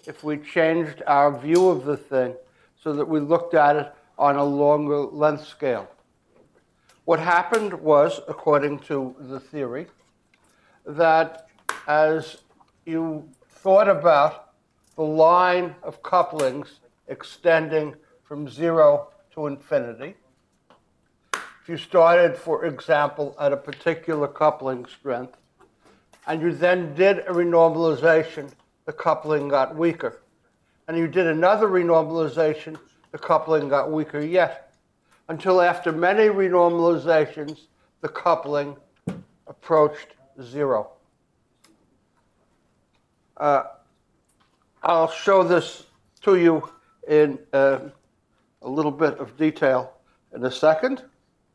if we changed our view of the thing so that we looked at it on a longer length scale. What happened was, according to the theory, that as you thought about the line of couplings extending from 0 to infinity, if you started, for example, at a particular coupling strength, and you then did a renormalization, the coupling got weaker. And you did another renormalization, the coupling got weaker yet, until after many renormalizations, the coupling approached 0. I'll show this to you in a little bit of detail in a second.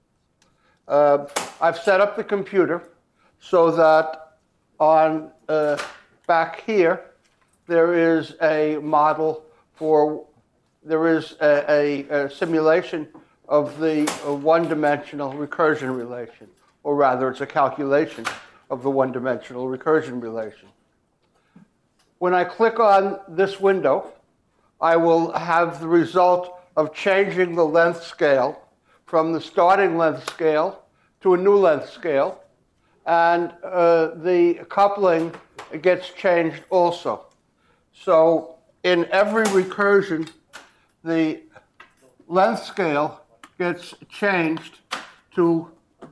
I've set up the computer so that on back here, there is a model for, there is a simulation of the one-dimensional recursion relation, or rather it's a calculation of the one-dimensional recursion relation. When I click on this window, I will have the result of changing the length scale from the starting length scale to a new length scale, and the coupling gets changed also. So in every recursion, the length scale gets changed to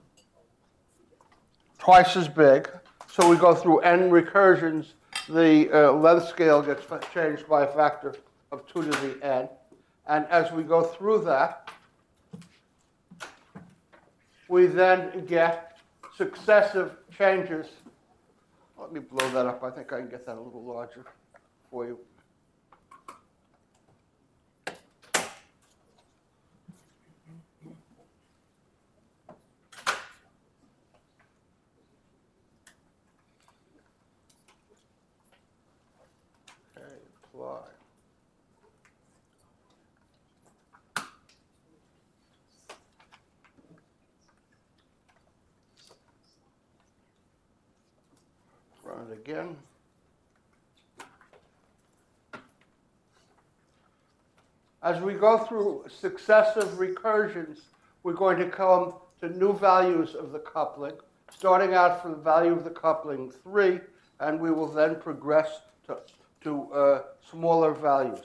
twice as big. So we go through n recursions, the length scale gets changed by a factor of 2 to the n. And as we go through that, we then get successive changes. Let me blow that up. I think I can get that a little larger for you. Okay, apply. Run it again. As we go through successive recursions, we're going to come to new values of the coupling, starting out from the value of the coupling 3, and we will then progress to smaller values.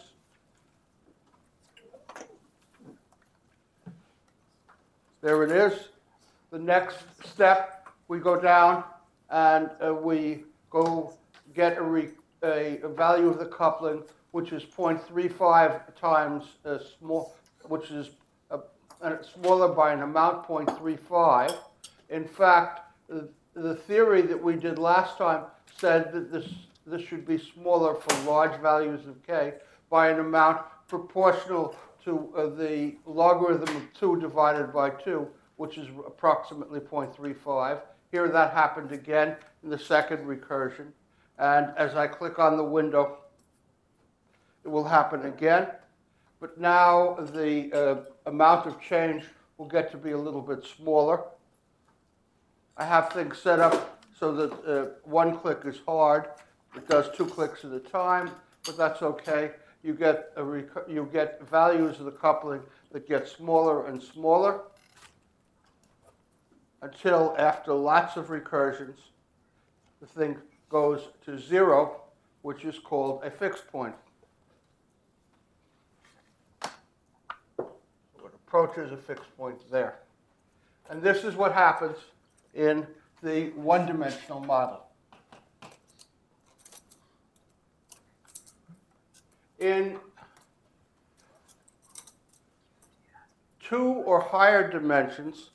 There it is. The next step, we go down and we go get a value of the coupling which is 0.35 times small, which is smaller by an amount 0.35. In fact, the theory that we did last time said that this should be smaller for large values of k by an amount proportional to the logarithm of 2 divided by 2, which is approximately 0.35. Here that happened again in the second recursion. And as I click on the window, it will happen again. But now the amount of change will get to be a little bit smaller. I have things set up so that one click is hard. It does 2 clicks at a time, but that's okay. You get values of the coupling that get smaller and smaller until after lots of recursions, the thing goes to 0, which is called a fixed point. So it approaches a fixed point there. And this is what happens in the one-dimensional model. In 2 or higher dimensions,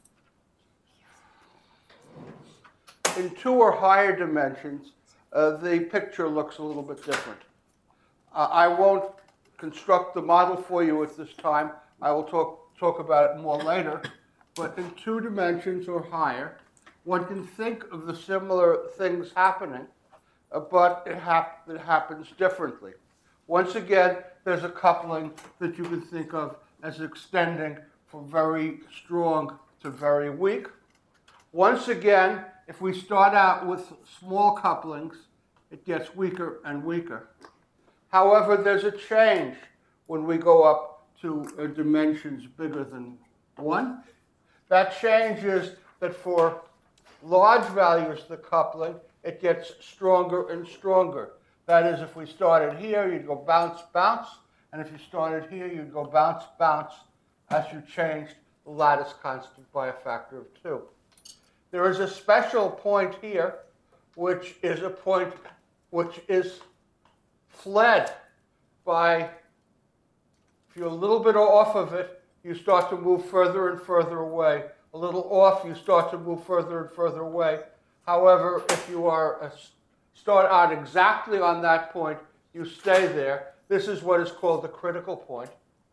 the picture looks a little bit different. I won't construct the model for you at this time. I will talk about it more later. But in 2 dimensions or higher, one can think of the similar things happening, but it happens differently. Once again, there's a coupling that you can think of as extending from very strong to very weak. Once again, if we start out with small couplings, it gets weaker and weaker. However, there's a change when we go up to dimensions bigger than 1. That change is that for large values of the coupling, it gets stronger and stronger. That is, if we started here, you'd go bounce, bounce, and if you started here, you'd go bounce, bounce, as you changed the lattice constant by a factor of 2. There is a special point here, which is a point which is fled by, if you're a little bit off of it, you start to move further and further away. A little off, you start to move further and further away. However, if you are start out exactly on that point, you stay there. This is what is called the critical point.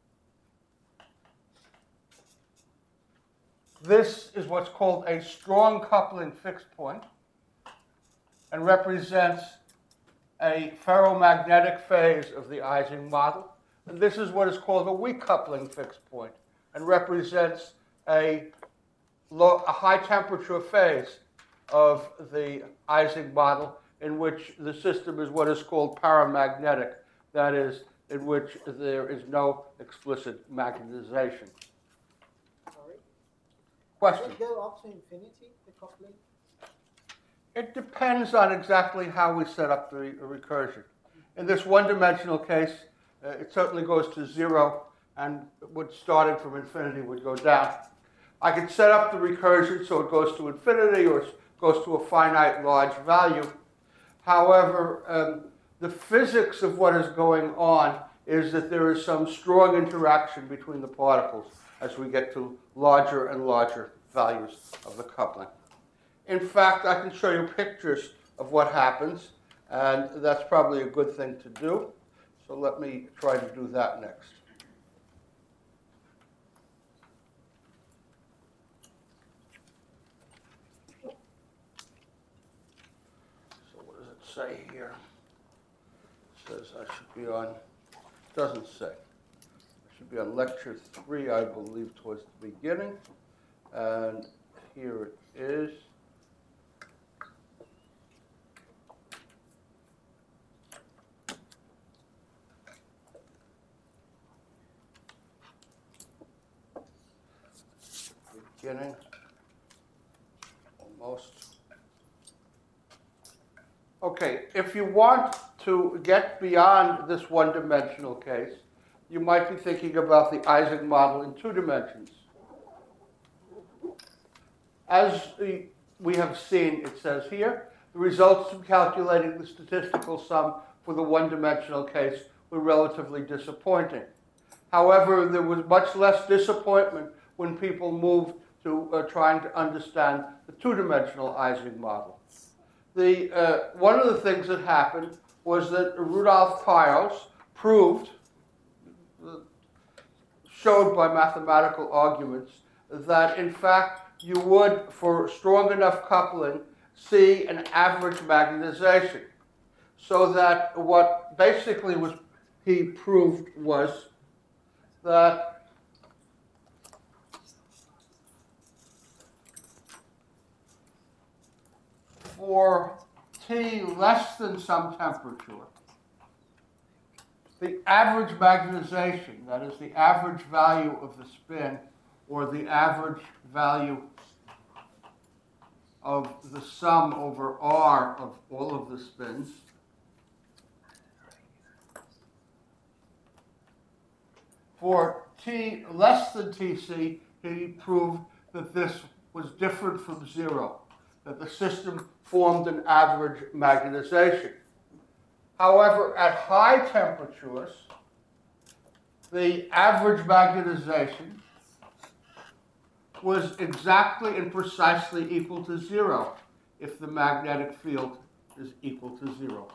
This is what's called a strong coupling fixed point and represents a ferromagnetic phase of the Ising model. And this is what is called a weak coupling fixed point and represents a high temperature phase of the Ising model in which the system is what is called paramagnetic, that is, in which there is no explicit magnetization. Sorry? Question? Does it go up to infinity, the coupling? It depends on exactly how we set up the recursion. In this one-dimensional case, it certainly goes to 0, and starting from infinity would go down. I could set up the recursion so it goes to infinity or goes to a finite large value. However, the physics of what is going on is that there is some strong interaction between the particles as we get to larger and larger values of the coupling. In fact, I can show you pictures of what happens, and that's probably a good thing to do. So let me try to do that next. So what does it say here? It says I should be on, it doesn't say. I should be on lecture 3, I believe, towards the beginning. And here it is. Beginning, almost. Okay, if you want to get beyond this one-dimensional case, you might be thinking about the Ising model in 2 dimensions. As we have seen, it says here, the results from calculating the statistical sum for the one-dimensional case were relatively disappointing. However, there was much less disappointment when people moved to trying to understand the 2-dimensional Ising model. One of the things that happened was that Rudolf Peierls proved, showed by mathematical arguments, that in fact you would, for strong enough coupling, see an average magnetization. So that what basically he proved was that for T less than some temperature, the average magnetization, that is the average value of the spin, or the average value of the sum over R of all of the spins, for T less than Tc, he proved that this was different from 0, that the system formed an average magnetization. However, at high temperatures, the average magnetization was exactly and precisely equal to 0 if the magnetic field is equal to 0.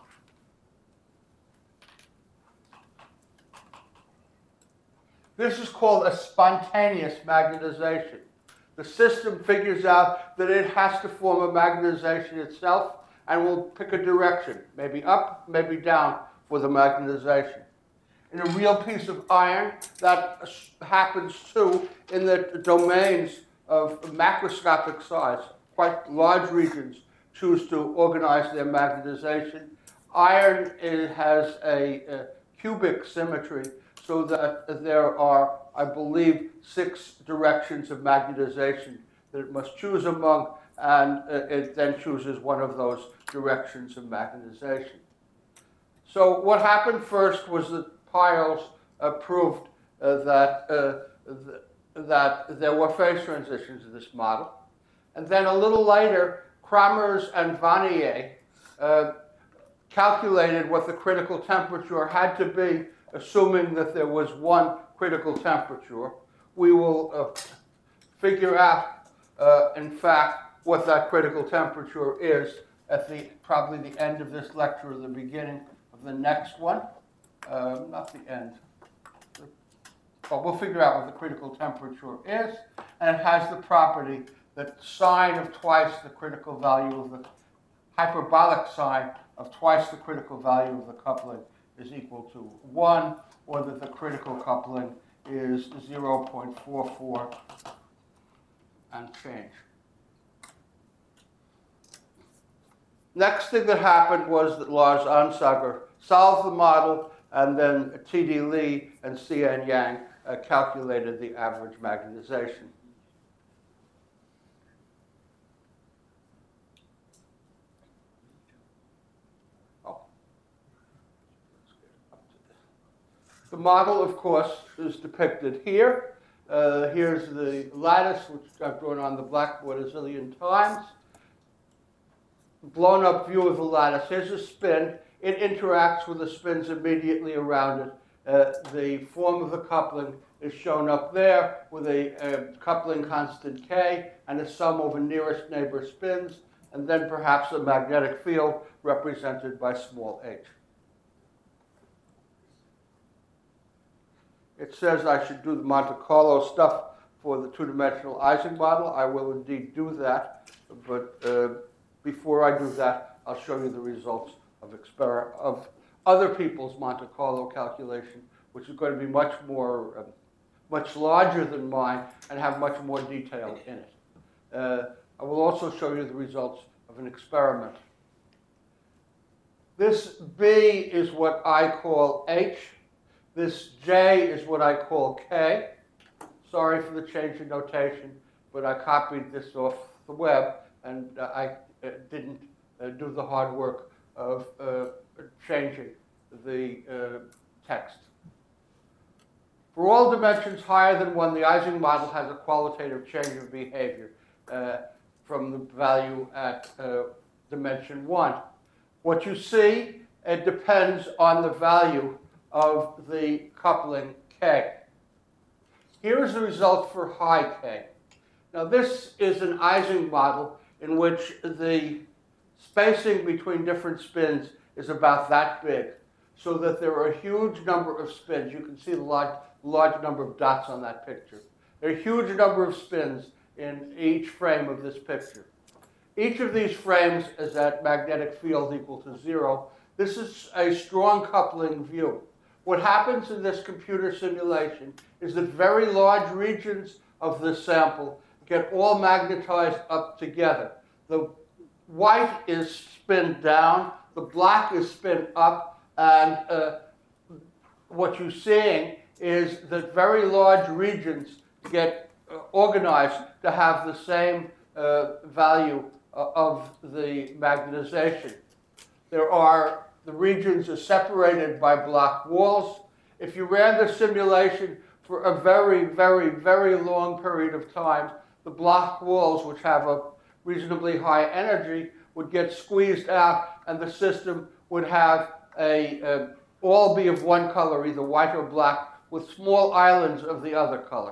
This is called a spontaneous magnetization. The system figures out that it has to form a magnetization itself and will pick a direction, maybe up, maybe down, for the magnetization. In a real piece of iron, that happens too in the domains of macroscopic size. Quite large regions choose to organize their magnetization Iron has a cubic symmetry, so that there are, I believe, 6 directions of magnetization that it must choose among, and it then chooses one of those directions of magnetization. So what happened first was that Piles proved that there were phase transitions in this model. And then a little later, Kramers and Vanier calculated what the critical temperature had to be, assuming that there was one critical temperature. We will figure out, in fact, what that critical temperature is at probably the end of this lecture or the beginning of the next one. Not the end. But we'll figure out what the critical temperature is, and it has the property that sine of twice the critical value of the hyperbolic sine of twice the critical value of the coupling is equal to 1, or that the critical coupling is 0.44 and change. Next thing that happened was that Lars Ansager solved the model, and then T.D. Lee and C.N. Yang calculated the average magnetization. The model, of course, is depicted here. Here's the lattice, which I've drawn on the blackboard a zillion times. Blown up view of the lattice. Here's a spin. It interacts with the spins immediately around it. The form of the coupling is shown up there with a coupling constant K and a sum over nearest neighbor spins, and then perhaps a magnetic field represented by small h. It says I should do the Monte Carlo stuff for the two-dimensional Ising model. I will indeed do that, but before I do that, I'll show you the results of other people's Monte Carlo calculation, which is going to be much larger than mine and have much more detail in it. I will also show you the results of an experiment. This B is what I call H. This J is what I call K. Sorry for the change in notation, but I copied this off the web, and I didn't do the hard work of changing the text. For all dimensions higher than 1, the Ising model has a qualitative change of behavior from the value at dimension 1. What you see, it depends on the value of the coupling K. Here's the result for high K. Now this is an Ising model in which the spacing between different spins is about that big, so that there are a huge number of spins. You can see the large number of dots on that picture. There are a huge number of spins in each frame of this picture. Each of these frames is at magnetic field equal to 0. This is a strong coupling view. What happens in this computer simulation is that very large regions of the sample get all magnetized up together. The white is spin down, the black is spin up, and what you're seeing is that very large regions get organized to have the same value of the magnetization. The regions are separated by black walls. If you ran the simulation for a very, very, very long period of time, the black walls, which have a reasonably high energy, would get squeezed out, and the system would have all be of one color, either white or black, with small islands of the other color.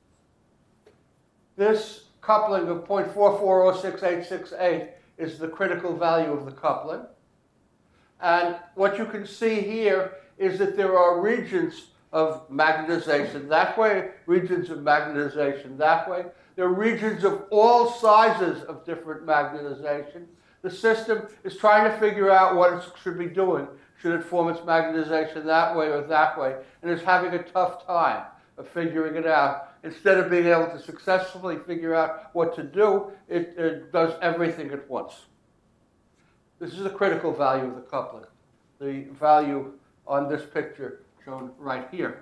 This coupling of 0.44068868 is the critical value of the coupling. And what you can see here is that there are regions of magnetization that way, regions of magnetization that way. There are regions of all sizes of different magnetization. The system is trying to figure out what it should be doing. Should it form its magnetization that way or that way? And it's having a tough time of figuring it out. Instead of being able to successfully figure out what to do, it does everything at once. This is the critical value of the coupling. the value on this picture shown right here.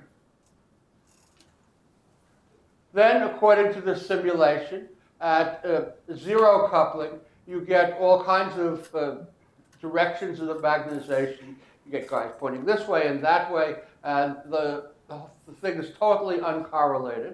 Then, according to this simulation, at zero coupling, you get all kinds of directions of the magnetization. You get guys pointing this way and that way, and the thing is totally uncorrelated.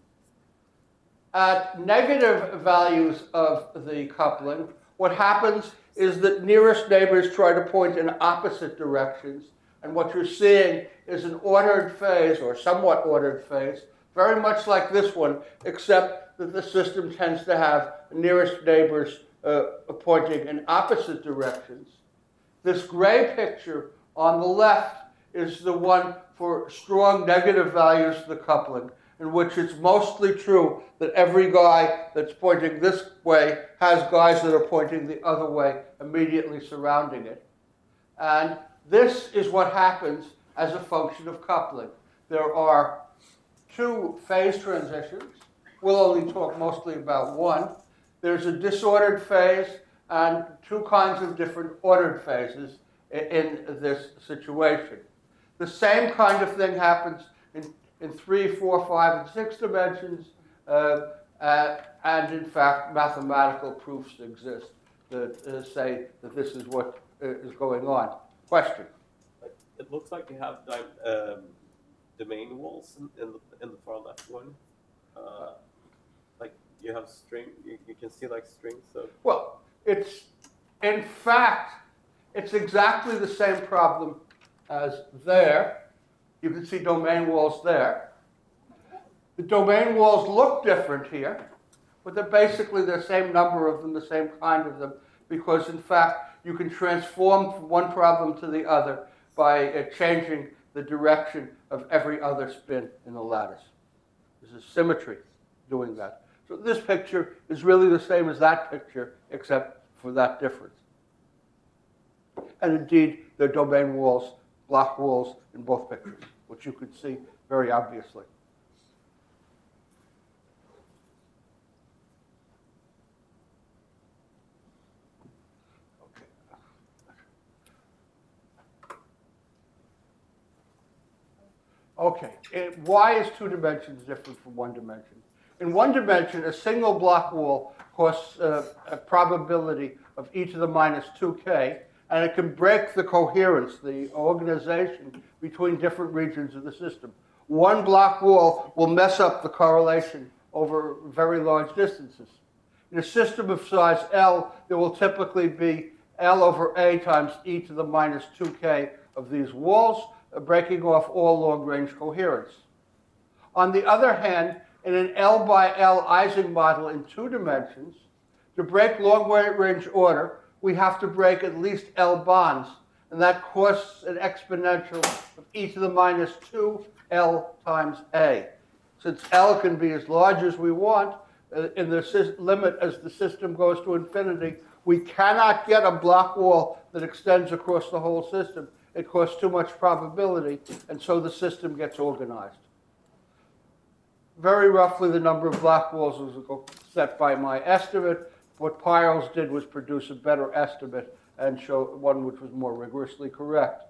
At negative values of the coupling, what happens is that nearest neighbors try to point in opposite directions, and what you're seeing is an ordered phase, or somewhat ordered phase, very much like this one, except that the system tends to have nearest neighbors pointing in opposite directions. This gray picture on the left is the one for strong negative values of the coupling, in which it's mostly true that every guy that's pointing this way has guys that are pointing the other way immediately surrounding it. And this is what happens as a function of coupling. There are two phase transitions. We'll only talk mostly about one. There's a disordered phase and two kinds of different ordered phases in this situation. The same kind of thing happens in 3, 4, 5, and 6 dimensions, and in fact, mathematical proofs exist that say that this is what is going on. Question? It looks like you have domain walls in the far left one. Like you have string, you can see like strings of. Well, in fact, it's exactly the same problem as there. You can see domain walls there. The domain walls look different here, but they're basically the same number of them, the same kind of them, because in fact, you can transform from one problem to the other by changing the direction of every other spin in the lattice. There's a symmetry doing that. So this picture is really the same as that picture, except for that difference. And indeed, there are domain walls, block walls in both pictures, which you could see very obviously. Okay, why is 2 dimensions different from 1 dimension? In 1 dimension, a single block wall costs a probability of e to the minus 2k, and it can break the coherence, the organization between different regions of the system. 1 block wall will mess up the correlation over very large distances. In a system of size L, there will typically be L over A times e to the minus 2k of these walls, breaking off all long-range coherence. On the other hand, in an L by L Ising model in 2 dimensions, to break long-range order, we have to break at least L bonds, and that costs an exponential of e to the minus 2L times A. Since L can be as large as we want, in the limit as the system goes to infinity, we cannot get a block wall that extends across the whole system. It costs too much probability, and so the system gets organized. Very roughly, the number of block walls was set by my estimate. What Piles did was produce a better estimate and show one which was more rigorously correct.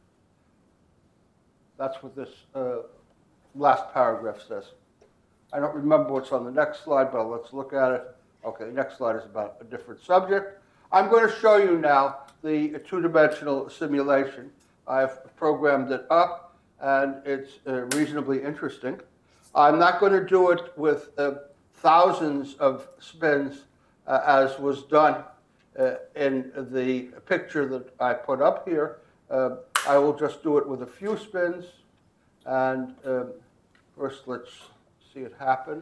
That's what this last paragraph says. I don't remember what's on the next slide, but let's look at it. Okay, the next slide is about a different subject. I'm going to show you now the 2-dimensional simulation. I've programmed it up, and it's reasonably interesting. I'm not going to do it with thousands of spins as was done in the picture that I put up here. I will just do it with a few spins. And first, let's see it happen.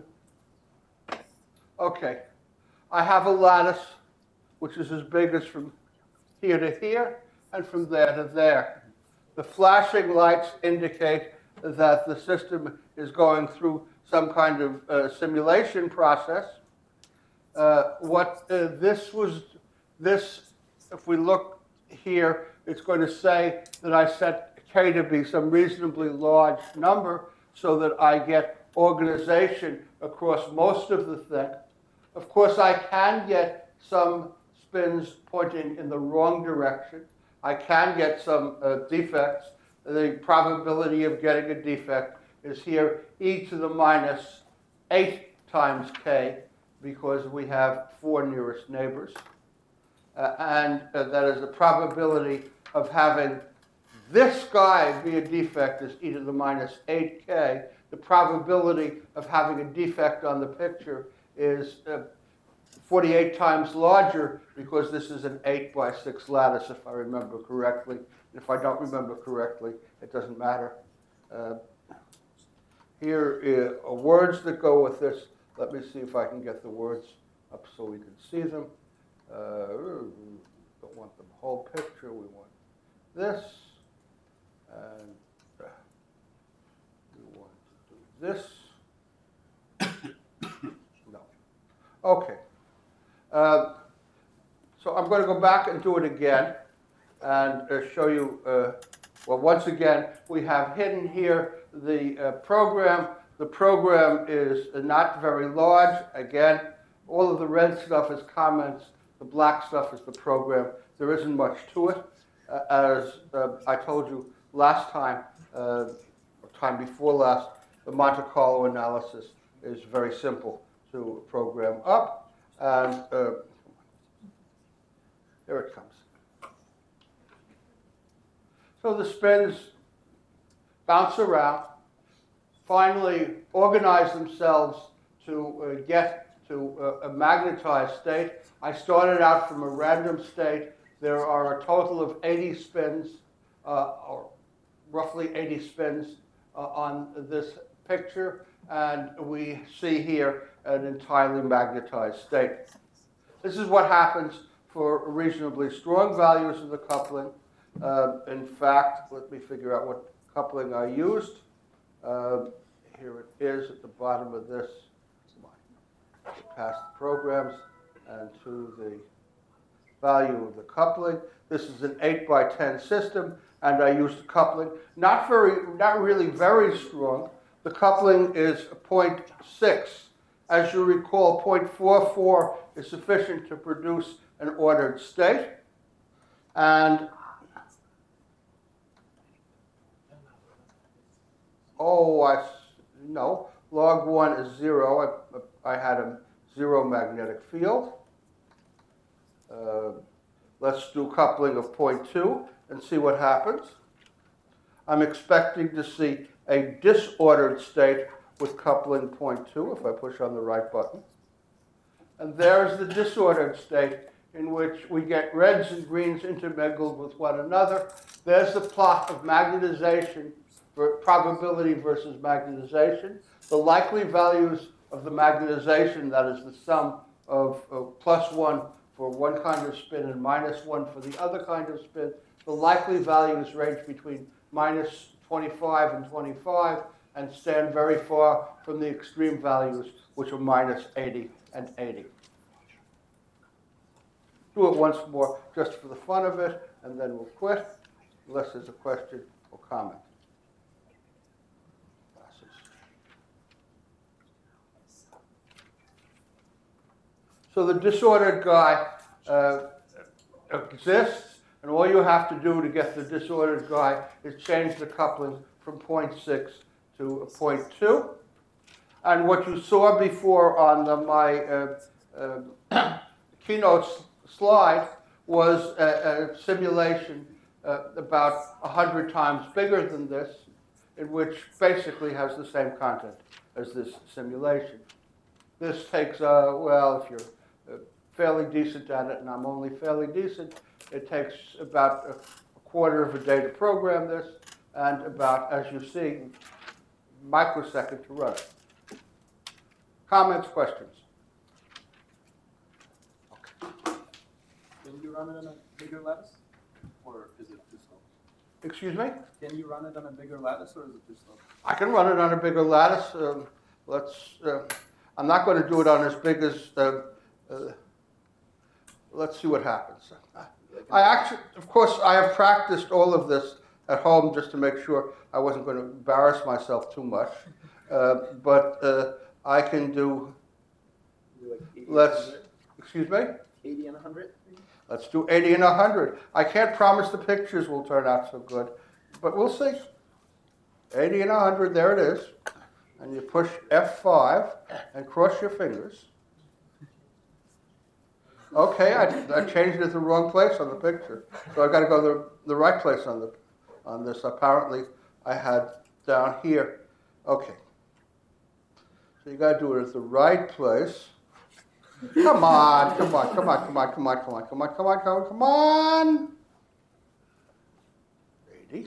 Okay. I have a lattice which is as big as from here to here and from there to there. The flashing lights indicate that the system is going through some kind of simulation process. If we look here, it's going to say that I set k to be some reasonably large number so that I get organization across most of the thing. Of course, I can get some spins pointing in the wrong direction. I can get some defects. The probability of getting a defect is here e to the minus 8 times k, because we have 4 nearest neighbors. And that is the probability of having this guy be a defect is e to the minus 8k. The probability of having a defect on the picture is 48 times larger, because this is an 8 by 6 lattice, if I remember correctly. If I don't remember correctly, it doesn't matter. Here are words that go with this. Let me see if I can get the words up so we can see them. Don't want the whole picture. We want this. And we want to do this. No. Okay. So I'm going to go back and do it again and show you, well, once again, we have hidden here the program. The program is not very large. Again, all of the red stuff is comments. The black stuff is the program. There isn't much to it. As I told you last time, or time before last, the Monte Carlo analysis is very simple to program up. And here it comes. So the spins bounce around, finally organize themselves to get to a magnetized state. I started out from a random state. There are a total of 80 spins, or roughly 80 spins on this picture, and we see here an entirely magnetized state. This is what happens for reasonably strong values of the coupling. In fact, let me figure out what coupling I used. Here it is at the bottom of this. Past the programs and to the value of the coupling. This is an 8 by 10 system, and I used a coupling. Not really very strong. The coupling is 0.6. As you recall, 0.44 is sufficient to produce an ordered state. And no, log 1 is 0. I had a 0 magnetic field. Let's do coupling of 0.2 and see what happens. I'm expecting to see a disordered state with coupling 0.2 if I push on the right button. And there's the disordered state in which we get reds and greens intermingled with one another. There's the plot of magnetization, for probability versus magnetization. The likely values of the magnetization, that is the sum of +1 for one kind of spin and -1 for the other kind of spin. The likely values range between -25 and 25 and stand very far from the extreme values, which are -80 and 80. Do it once more just for the fun of it, and then we'll quit, unless there's a question or comment. So the disordered guy exists, and all you have to do to get the disordered guy is change the coupling from 0.6 to 0.2. And what you saw before on my keynote slide was a simulation about 100 times bigger than this, in which basically has the same content as this simulation. This takes, well, if you're fairly decent at it, and I'm only fairly decent, it takes about a quarter of a day to program this, and about, as you see, microsecond to run it. Comments, questions? Can you run it on a bigger lattice, or is it too slow? Excuse me? Can you run it on a bigger lattice, or is it too slow? I can run it on a bigger lattice. I'm not going to do it on as big as, let's see what happens. I actually, of course, I have practiced all of this at home just to make sure I wasn't going to embarrass myself too much. But I can do, Like 80 let's, 100? excuse me? 80 and 100? Let's do 80 and 100. I can't promise the pictures will turn out so good, but we'll see. 80 and 100, there it is. And you push F5 and cross your fingers. Okay, I changed it to the wrong place on the picture. So I got to go the right place on this. Apparently, I had down here. Okay. So you got to do it at the right place. Come on, come on, come on, come on, come on, come on, come on, come on, come on, come on. 80.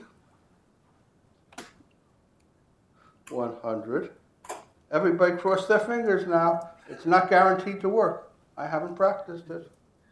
100. Everybody cross their fingers now. It's not guaranteed to work. I haven't practiced it.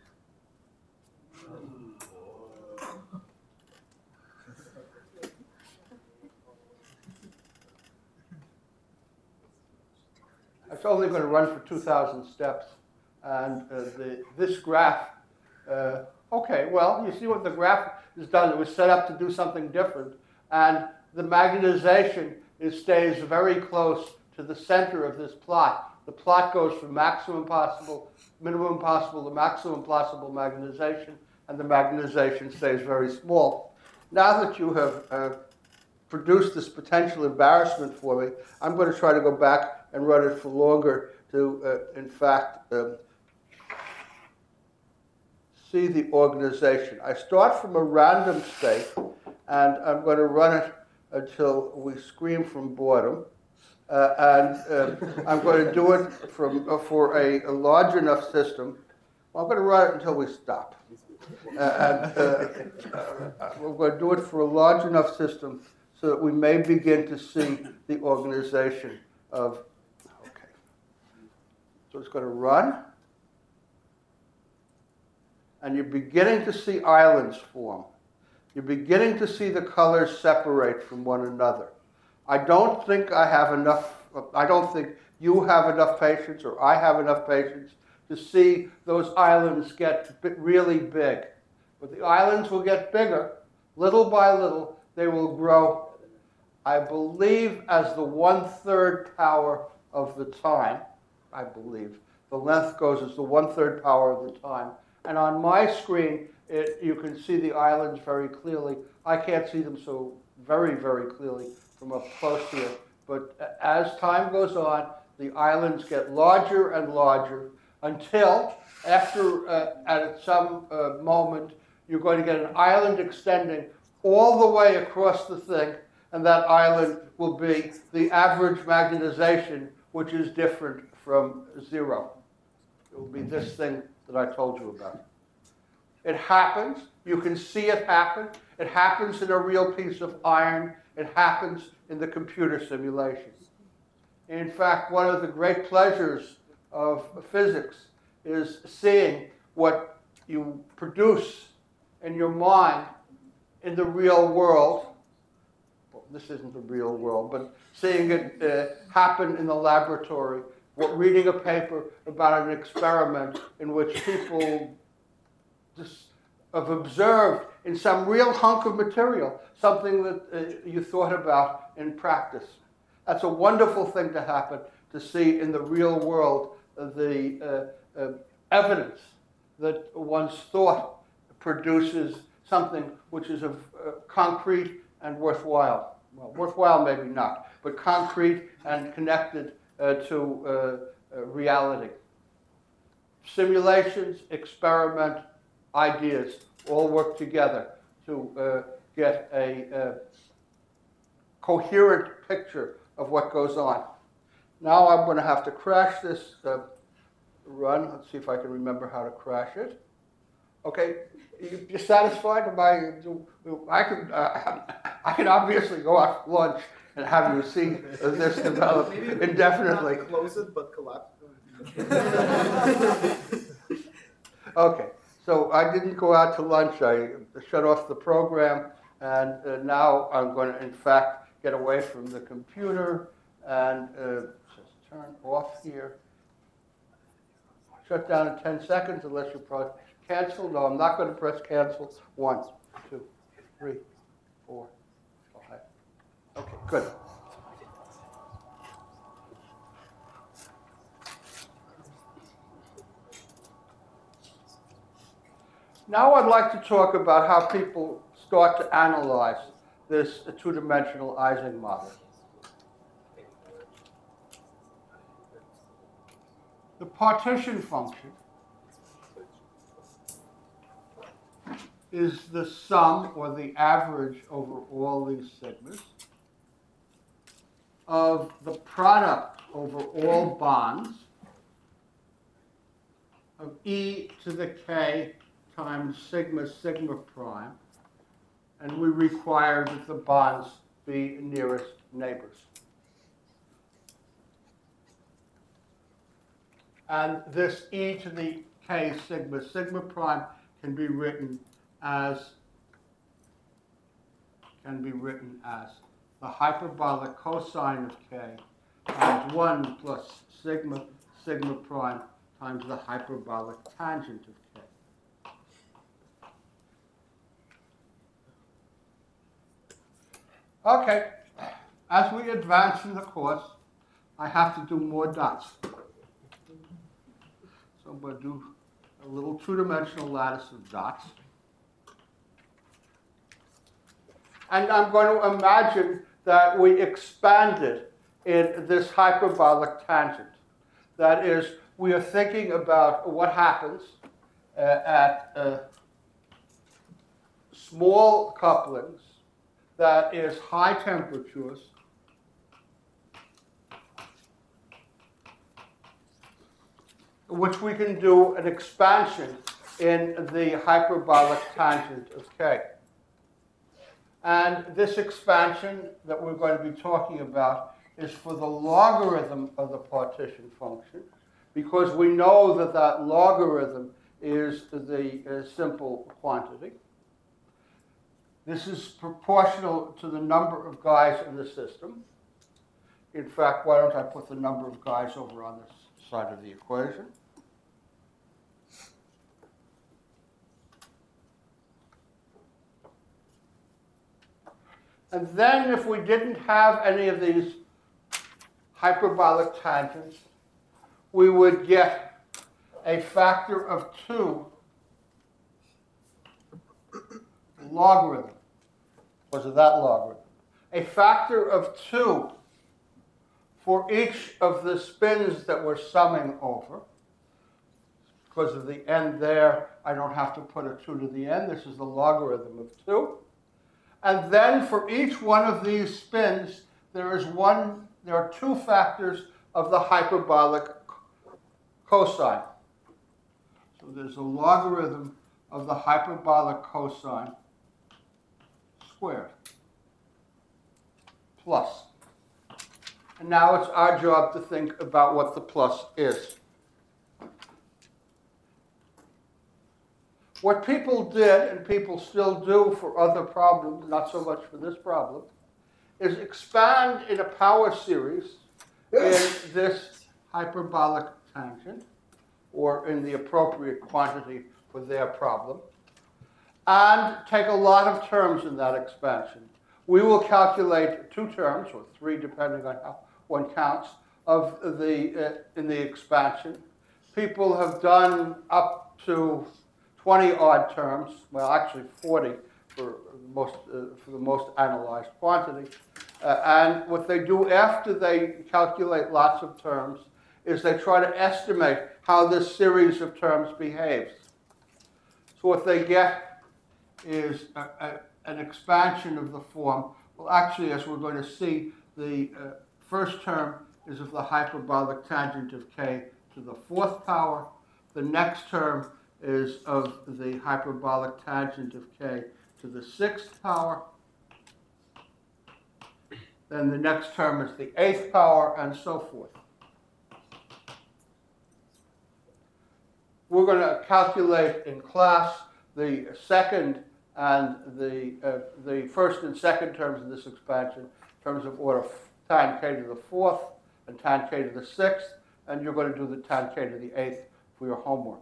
It's only going to run for 2,000 steps. And this graph, okay, well, you see what the graph has done. It was set up to do something different. And the magnetization stays very close to the center of this plot. The plot goes from minimum possible to maximum possible magnetization, and the magnetization stays very small. Now that you have produced this potential embarrassment for me, I'm going to try to go back and run it for longer to, in fact, see the organization. I start from a random state, and I'm going to run it until we scream from boredom. I'm going to do it for a large enough system. Well, I'm going to run it until we stop. We're going to do it for a large enough system so that we may begin to see the organization of, okay. So it's going to run. And you're beginning to see islands form. You're beginning to see the colors separate from one another. I don't think I have enough, I don't think you have enough patience or I have enough patience to see those islands get really big. But the islands will get bigger. Little by little, they will grow, I believe, as the 1/3 power of the time. I believe. The length goes as the 1/3 power of the time. And on my screen, you can see the islands very clearly. I can't see them so very, very clearly from up close here. But as time goes on, the islands get larger and larger until, after at some moment, you're going to get an island extending all the way across the thing, and that island will be the average magnetization, which is different from 0. It will be this thing that I told you about. It happens. You can see it happen. It happens in a real piece of iron. It happens in the computer simulations. In fact, one of the great pleasures of physics is seeing what you produce in your mind in the real world. Well, this isn't the real world, but seeing it happen in the laboratory. Reading a paper about an experiment in which people just have observed in some real hunk of material something that you thought about in practice. That's a wonderful thing to happen, to see in the real world the evidence that one's thought produces something which is of concrete and worthwhile. Well, worthwhile maybe not, but concrete and connected to reality. Simulations, experiment, ideas all work together to get a coherent picture of what goes on. Now I'm going to have to crash this run. Let's see if I can remember how to crash it. Okay, you satisfied? I can obviously go out for lunch and have you see this develop indefinitely. Not close it, but collapse. Okay, so I didn't go out to lunch. I shut off the program, and now I'm going to, in fact, get away from the computer and just turn off here. Shut down in 10 seconds unless you press cancel. No, I'm not going to press cancel. 1, 2, 3, 4, 5. Okay, good. Now I'd like to talk about how people start to analyze this two-dimensional Ising model. The partition function is the sum, or the average over all these sigmas, of the product over all bonds of e to the k times sigma sigma prime, and we require that the bonds be nearest neighbors. And this e to the k sigma sigma prime can be written as the hyperbolic cosine of k times 1 plus sigma sigma prime times the hyperbolic tangent of k. Okay, as we advance in the course, I have to do more dots. So I'm going to do a little two-dimensional lattice of dots. And I'm going to imagine that we expanded in this hyperbolic tangent. That is, we are thinking about what happens at small couplings, that is high temperatures, which we can do an expansion in the hyperbolic tangent of k. And this expansion that we're going to be talking about is for the logarithm of the partition function, because we know that that logarithm is the simple quantity. This is proportional to the number of guys in the system. In fact, why don't I put the number of guys over on this side of the equation? And then if we didn't have any of these hyperbolic tangents, we would get a factor of 2 logarithm, because of that logarithm. A factor of 2 for each of the spins that we're summing over. Because of the n there, I don't have to put a 2 to the n. This is the logarithm of 2. And then for each one of these spins, there are 2 factors of the hyperbolic cosine. So there's a logarithm of the hyperbolic cosine squared plus. And now it's our job to think about what the plus is. What people did, and people still do for other problems, not so much for this problem, is expand in a power series in this hyperbolic tangent, or in the appropriate quantity for their problem, and take a lot of terms in that expansion. We will calculate 2 terms, or 3 depending on how one counts, of in the expansion. People have done up to 20 odd terms, well actually 40 for the most analyzed quantity. And what they do after they calculate lots of terms is they try to estimate how this series of terms behaves. So what they get is an expansion of the form. Well, actually, as we're going to see, the first term is of the hyperbolic tangent of k to the 4th power. The next term is of the hyperbolic tangent of k to the 6th power. Then the next term is the 8th power, and so forth. We're going to calculate in class the second and the first and second terms of this expansion in terms of order tan k to the 4th and tan k to the 6th, and you're going to do the tan k to the 8th for your homework.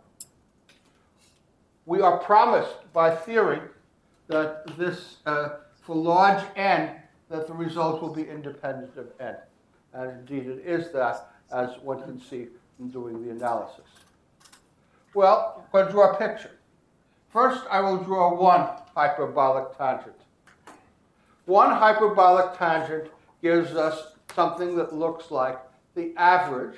We are promised by theory that this, for large n, that the result will be independent of n. And indeed it is that, as one can see from doing the analysis. Well, I'm going to draw a picture. First, I will draw one hyperbolic tangent. One hyperbolic tangent gives us something that looks like the average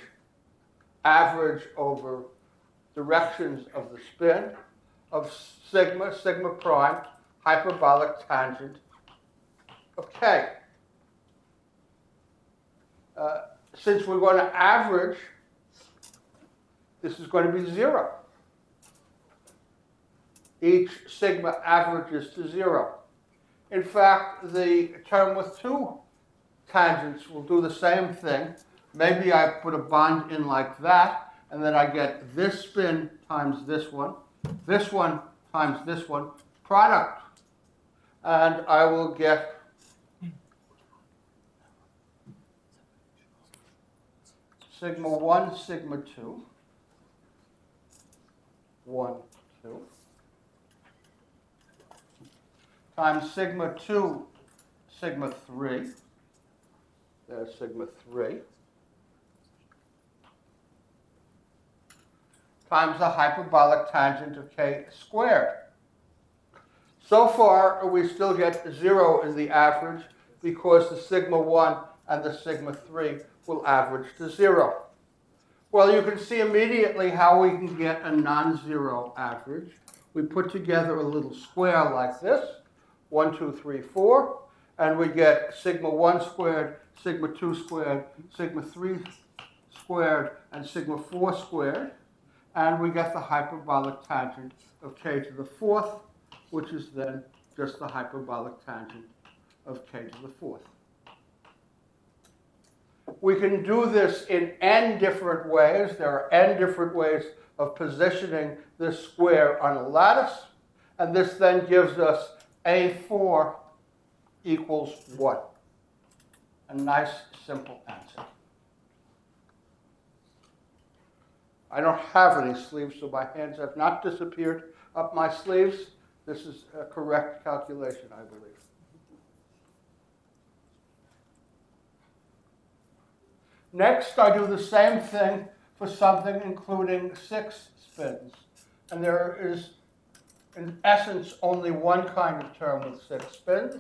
over directions of the spin of sigma, sigma prime, hyperbolic tangent of k. Since we're going to average, this is going to be 0. Each sigma averages to 0. In fact, the term with two tangents will do the same thing. Maybe I put a bond in like that, and then I get this spin times this one times this one, product. And I will get sigma 1, sigma 2, 1, 2, times sigma 2, sigma 3, there's sigma 3, times the hyperbolic tangent of k squared. So far, we still get 0 in the average because the sigma 1 and the sigma 3 will average to 0. Well, you can see immediately how we can get a non-zero average. We put together a little square like this, 1, 2, 3, 4, and we get sigma 1 squared, sigma 2 squared, sigma 3 squared, and sigma 4 squared. And we get the hyperbolic tangent of k to the 4th, which is then just the hyperbolic tangent of k to the 4th. We can do this in n different ways. There are n different ways of positioning this square on a lattice. And this then gives us A4 equals 1. A nice, simple answer. I don't have any sleeves, so my hands have not disappeared up my sleeves. This is a correct calculation, I believe. Next, I do the same thing for something including 6 spins. And there is, in essence, only one kind of term with 6 spins.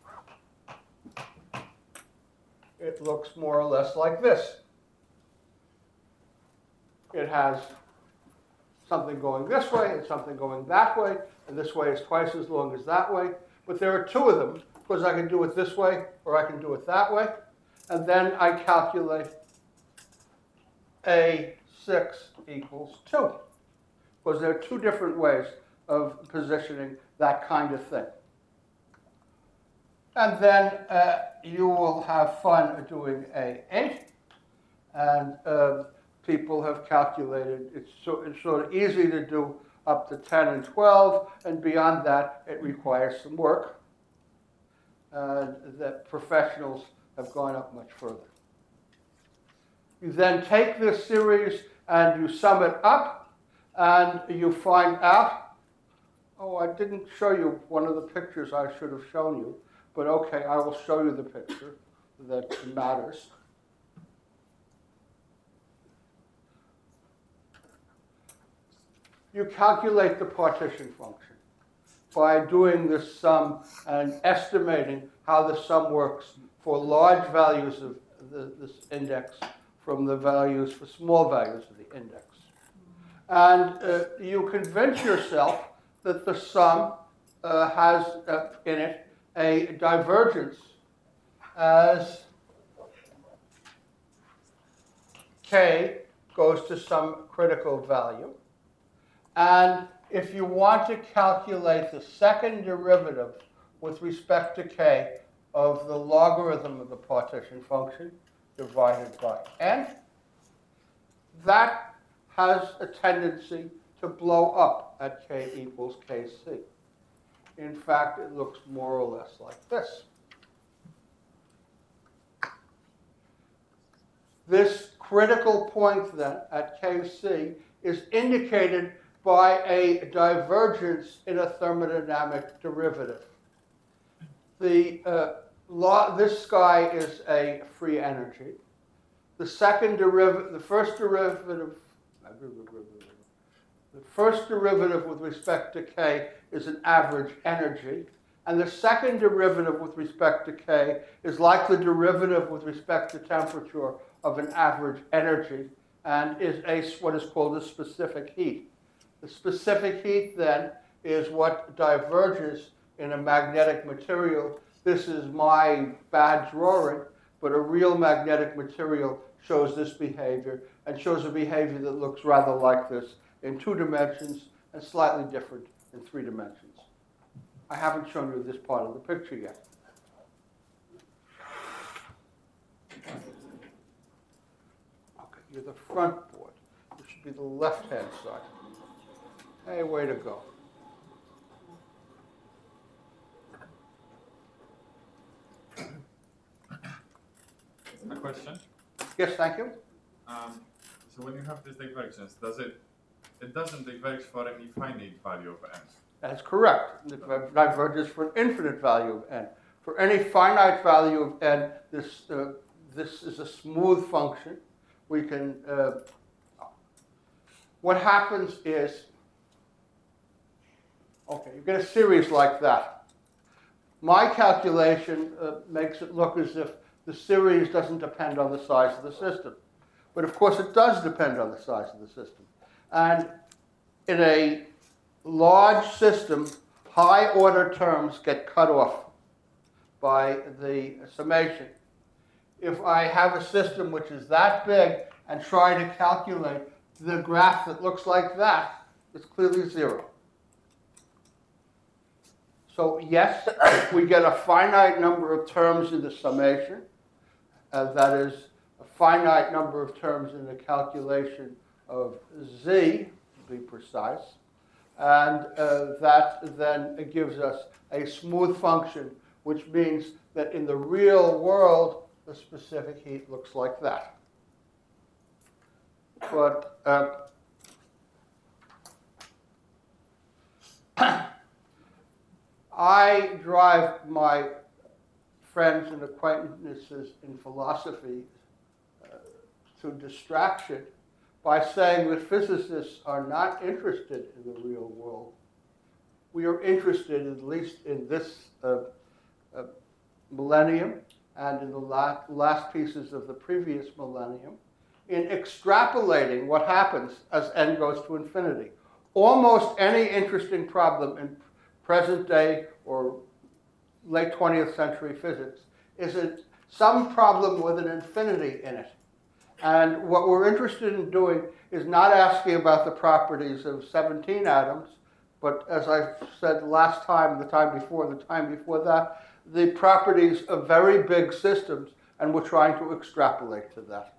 It looks more or less like this. It has something going this way and something going that way, and this way is twice as long as that way. But there are 2 of them, because I can do it this way or I can do it that way. And then I calculate A6 equals 2, because there are 2 different ways of positioning that kind of thing. And then you will have fun doing A8, and people have calculated it's sort of easy to do up to 10 and 12, and beyond that it requires some work. That professionals have gone up much further. You then take this series and you sum it up, and you find out, oh, I didn't show you one of the pictures I should have shown you, but okay, I will show you the picture that matters. You calculate the partition function by doing this sum and estimating how the sum works for large values of this index from the values for small values of the index. And you convince yourself that the sum has in it a divergence as k goes to some critical value. And if you want to calculate the second derivative with respect to k of the logarithm of the partition function divided by n, that has a tendency to blow up at k equals kc. In fact, it looks more or less like this. This critical point then at kc is indicated by a divergence in a thermodynamic derivative. This guy is a free energy. The first derivative The first derivative with respect to k is an average energy, and the second derivative with respect to k is like the derivative with respect to temperature of an average energy, and is what is called a specific heat. The specific heat, then, is what diverges in a magnetic material. This is my bad drawing, but a real magnetic material shows this behavior, and shows a behavior that looks rather like this in 2 dimensions and slightly different in 3 dimensions. I haven't shown you this part of the picture yet. Okay, you're the front board. This should be the left-hand side. Hey, way to go. A question. Yes, thank you. So when you have this divergence, it doesn't diverge for any finite value of n? That's correct. It diverges for an infinite value of n. For any finite value of n, this is a smooth function. We can. What happens is, okay, you get a series like that. My calculation makes it look as if the series doesn't depend on the size of the system. But of course it does depend on the size of the system. And in a large system, high order terms get cut off by the summation. If I have a system which is that big and try to calculate the graph that looks like that, it's clearly 0. So yes, we get a finite number of terms in the summation. That is a finite number of terms in the calculation of z, to be precise. And that then gives us a smooth function, which means that in the real world, the specific heat looks like that. But I drive my friends and acquaintances in philosophy to distraction by saying that physicists are not interested in the real world. We are interested, at least in this millennium and in the last pieces of the previous millennium, in extrapolating what happens as n goes to infinity. Almost any interesting problem in present day or late 20th century physics is some problem with an infinity in it. And what we're interested in doing is not asking about the properties of 17 atoms, but as I said last time, the time before that, the properties of very big systems, and we're trying to extrapolate to that.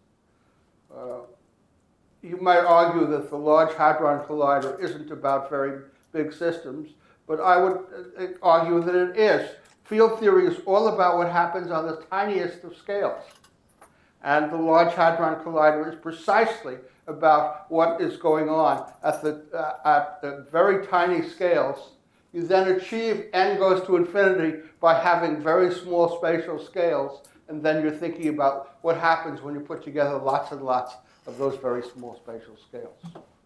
You might argue that the Large Hadron Collider isn't about very big systems, but I would argue that it is. Field theory is all about what happens on the tiniest of scales. And the Large Hadron Collider is precisely about what is going on at the very tiny scales. You then achieve n goes to infinity by having very small spatial scales, and then you're thinking about what happens when you put together lots and lots of those very small spatial scales.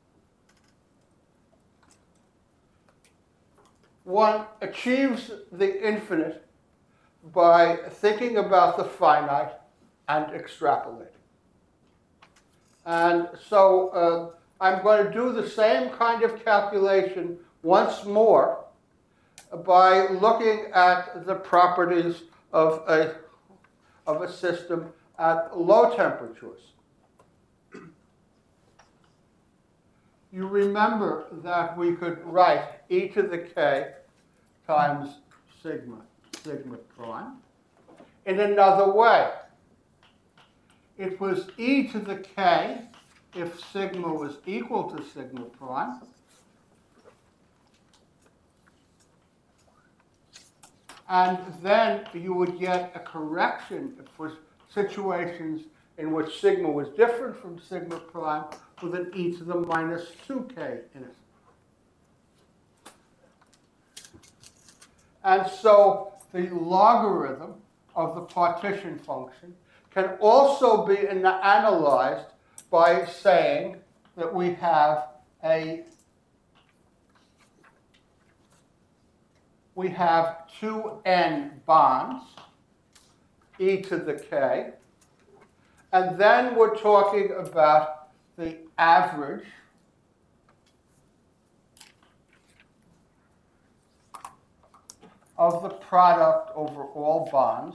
One achieves the infinite by thinking about the finite and extrapolating. And so I'm going to do the same kind of calculation once more by looking at the properties of a system at low temperatures. You remember that we could write e to the k times sigma prime in another way. It was e to the k if sigma was equal to sigma prime. And then you would get a correction for situations in which sigma was different from sigma prime with an e to the minus 2k in it. And so the logarithm of the partition function can also be analyzed by saying that we have we have 2n bonds, e to the k, and then we're talking about the average of the product over all bonds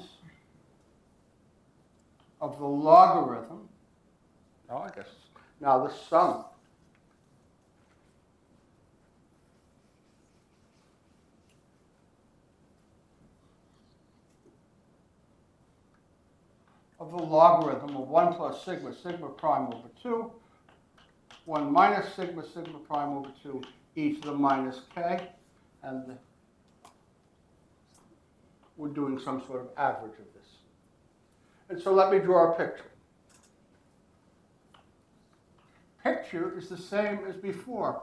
of the logarithm, oh, I guess, now the sum of the logarithm of 1 plus sigma, sigma prime over 2, 1 minus sigma, sigma prime over 2, e to the minus k, and we're doing some sort of average of this. And so let me draw a picture. Picture is the same as before.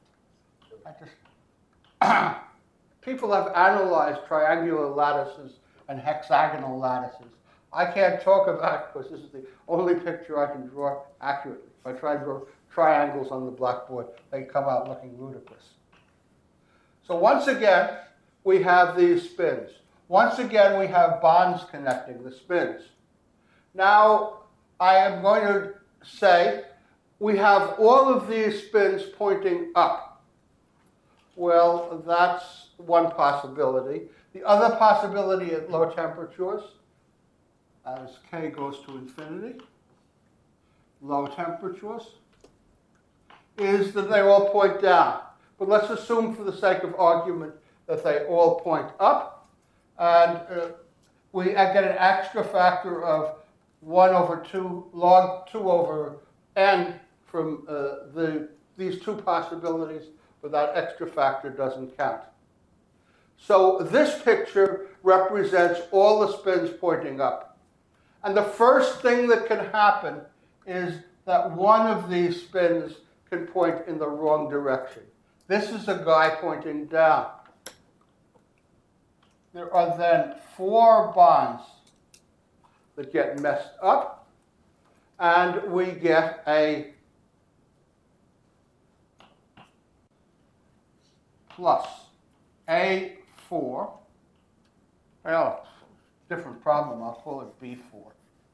People have analyzed triangular lattices and hexagonal lattices. I can't talk about it because this is the only picture I can draw accurately. If I try to draw triangles on the blackboard, they come out looking ludicrous. So once again, we have these spins. Once again, we have bonds connecting the spins. Now, I am going to say we have all of these spins pointing up. Well, that's one possibility. The other possibility at low temperatures, as K goes to infinity, low temperatures, is that they all point down. But let's assume for the sake of argument that they all point up. And we get an extra factor of 1 over 2 log 2 over n from these two possibilities, but that extra factor doesn't count. So this picture represents all the spins pointing up. And the first thing that can happen is that one of these spins can point in the wrong direction. This is a guy pointing down. There are then 4 bonds that get messed up, and we get a plus A4. Well, different problem, I'll call it B4.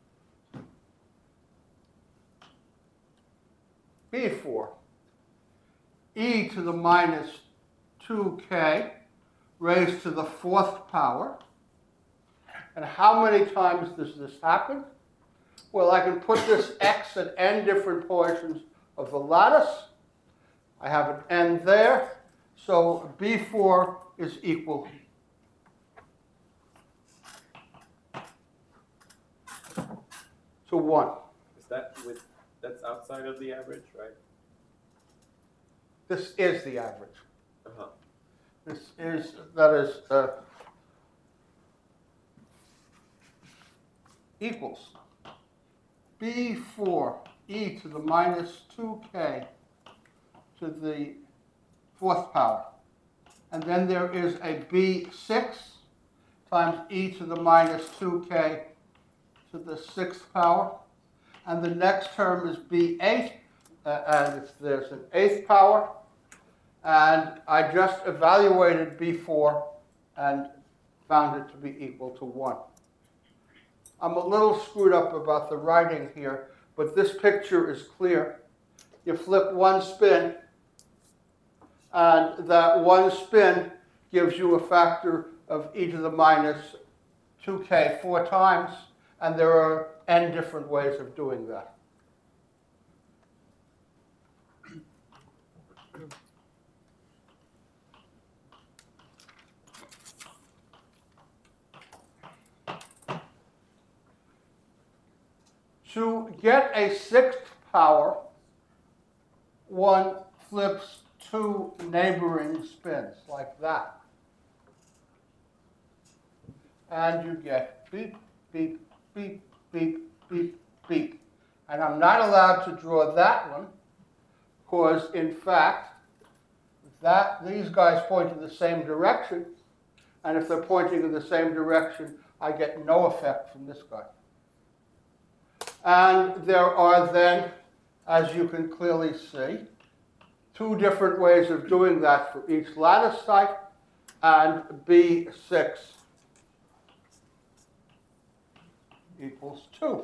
B4, e to the minus 2k raised to the 4th power. And how many times does this happen? Well, I can put this x at n different portions of the lattice. I have an n there, so B4 is equal to 1. Is that that's outside of the average, right? This is the average. Uh-huh. That is equals B4 e to the minus 2k to the 4th power. And then there is a B6 times e to the minus 2k to the 6th power. And the next term is B8, and there's an 8th power. And I just evaluated B4 and found it to be equal to 1. I'm a little screwed up about the writing here, but this picture is clear. You flip one spin, and that one spin gives you a factor of e to the minus 2k 4 times, and there are n different ways of doing that. To get a 6th power, one flips 2 neighboring spins like that. And you get beep, beep, beep, beep, beep, beep. And I'm not allowed to draw that one because, in fact, these guys point in the same direction. And if they're pointing in the same direction, I get no effect from this guy. And there are then, as you can clearly see, two different ways of doing that for each lattice site, and B6 equals 2.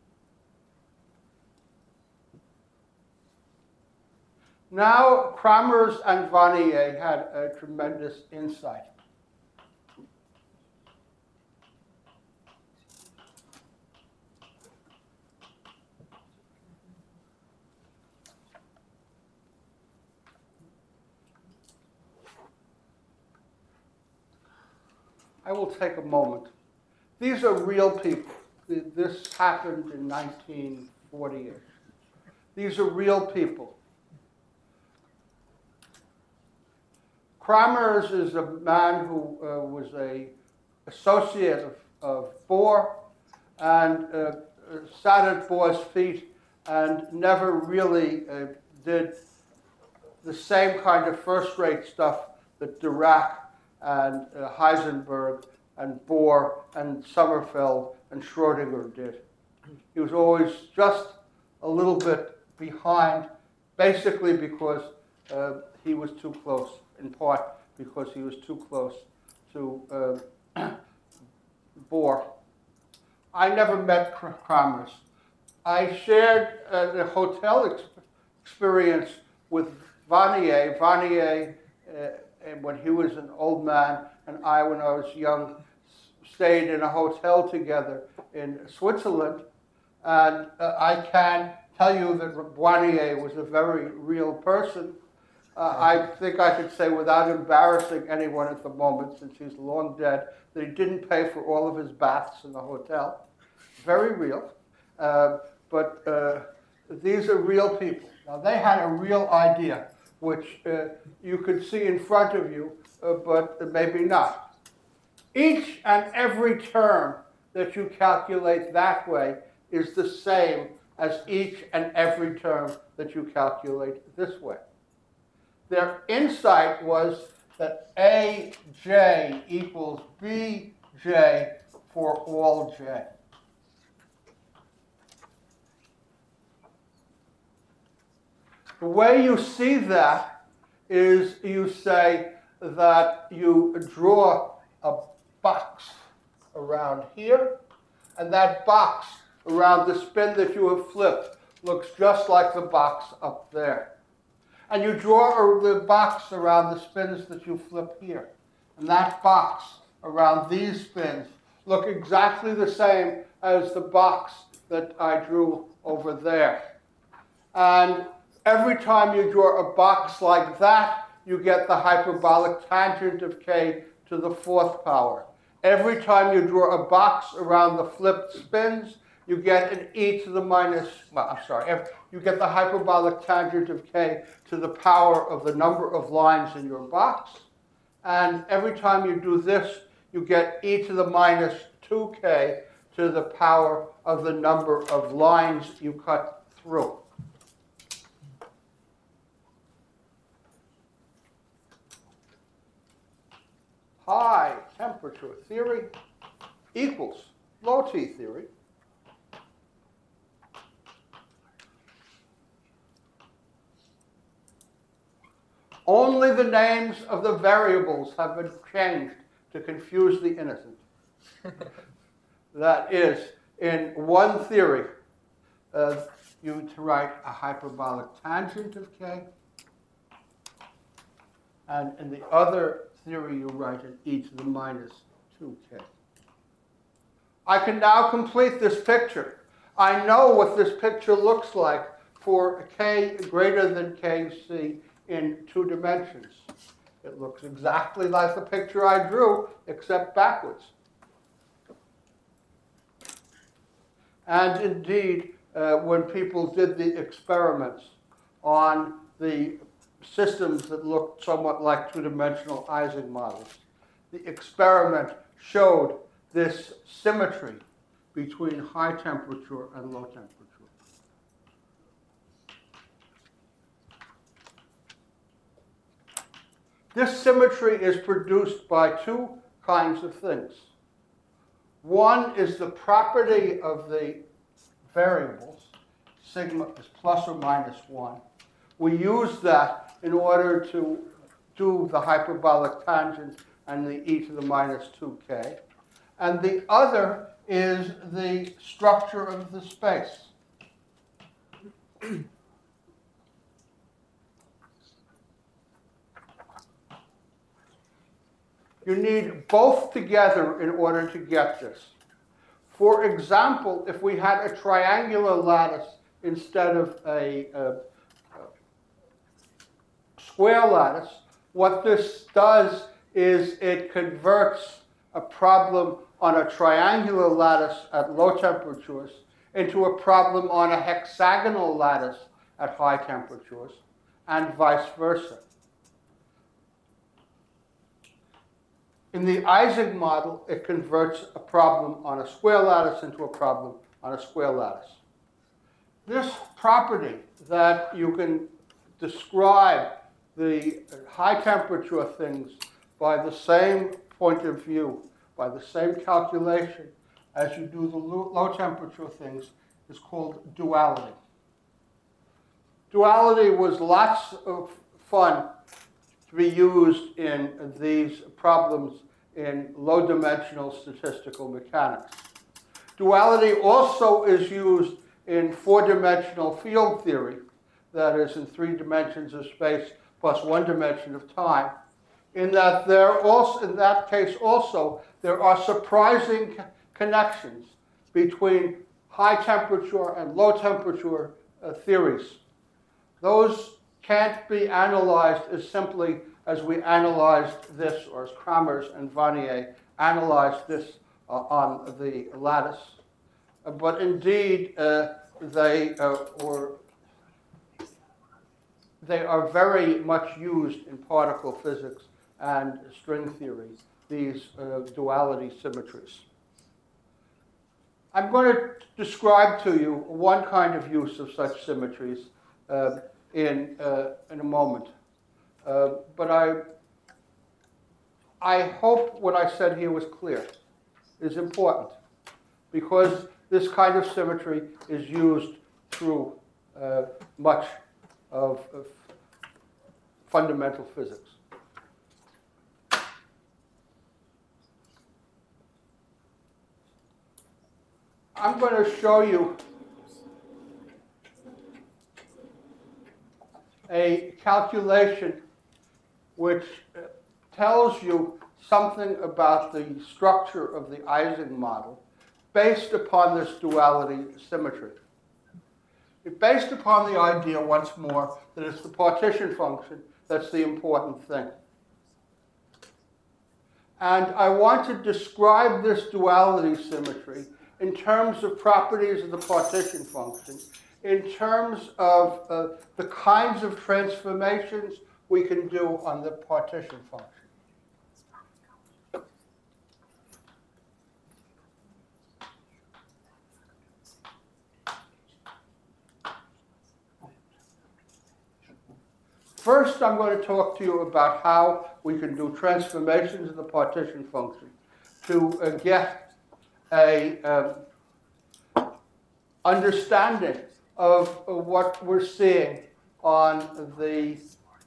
Now, Kramers and Vannier had a tremendous insight. I will take a moment. These are real people. This happened in 1940-ish. These are real people. Kramers is a man who was an associate of Bohr and sat at Bohr's feet and never really did the same kind of first-rate stuff that Dirac and Heisenberg and Bohr and Sommerfeld and Schrödinger did. He was always just a little bit behind, basically because he was too close, in part because he was too close to Bohr. I never met Kramers. I shared the hotel experience with Vannier. Vannier, when he was an old man, and I, when I was young, stayed in a hotel together in Switzerland. And I can tell you that Vannier was a very real person. I think I could say, without embarrassing anyone at the moment, since he's long dead, that he didn't pay for all of his baths in the hotel. Very real. But these are real people. Now, they had a real idea, which you could see in front of you, but maybe not. Each and every term that you calculate that way is the same as each and every term that you calculate this way. Their insight was that AJ equals BJ for all J. The way you see that is you say that you draw a box around here, and that box around the spin that you have flipped looks just like the box up there. And you draw the box around the spins that you flip here. And that box around these spins look exactly the same as the box that I drew over there. And every time you draw a box like that, you get the hyperbolic tangent of k to the fourth power. Every time you draw a box around the flipped spins, you get an e to the minus, you get the hyperbolic tangent of k to the power of the number of lines in your box. And every time you do this, you get e to the minus 2k to the power of the number of lines you cut through. High temperature theory equals low T theory. Only the names of the variables have been changed to confuse the innocent. That is, in one theory, you write a hyperbolic tangent of k, and in the other theory you write an e to the minus 2k. I can now complete this picture. I know what this picture looks like for k greater than kc in 2 dimensions. It looks exactly like the picture I drew, except backwards. And indeed, when people did the experiments on the systems that looked somewhat like 2-dimensional Ising models, the experiment showed this symmetry between high temperature and low temperature. This symmetry is produced by 2 kinds of things. One is the property of the variables, sigma is plus or minus 1, We use that in order to do the hyperbolic tangent and the e to the minus 2k. And the other is the structure of the space. You need both together in order to get this. For example, if we had a triangular lattice instead of a square lattice, what this does is it converts a problem on a triangular lattice at low temperatures into a problem on a hexagonal lattice at high temperatures, and vice versa. In the Ising model, it converts a problem on a square lattice into a problem on a square lattice. This property that you can describe the high temperature things by the same point of view, by the same calculation as you do the low temperature things, is called duality. Duality was lots of fun to be used in these problems in low-dimensional statistical mechanics. Duality also is used in four-dimensional field theory, that is in 3 dimensions of space plus 1 dimension of time, in that in that case also there are surprising connections between high temperature and low temperature theories. Those can't be analyzed as simply as we analyzed this, or as Kramers and Vannier analyzed this on the lattice. But indeed, they are very much used in particle physics and string theory, these duality symmetries. I'm going to describe to you one kind of use of such symmetries in a moment. But I hope what I said here was clear, is important, because this kind of symmetry is used through much of fundamental physics. I'm going to show you a calculation which tells you something about the structure of the Ising model based upon this duality symmetry. It's based upon the idea, once more, that it's the partition function that's the important thing. And I want to describe this duality symmetry in terms of properties of the partition function, in terms of the kinds of transformations we can do on the partition function. First, I'm going to talk to you about how we can do transformations of the partition function to get a understanding of what we're seeing on the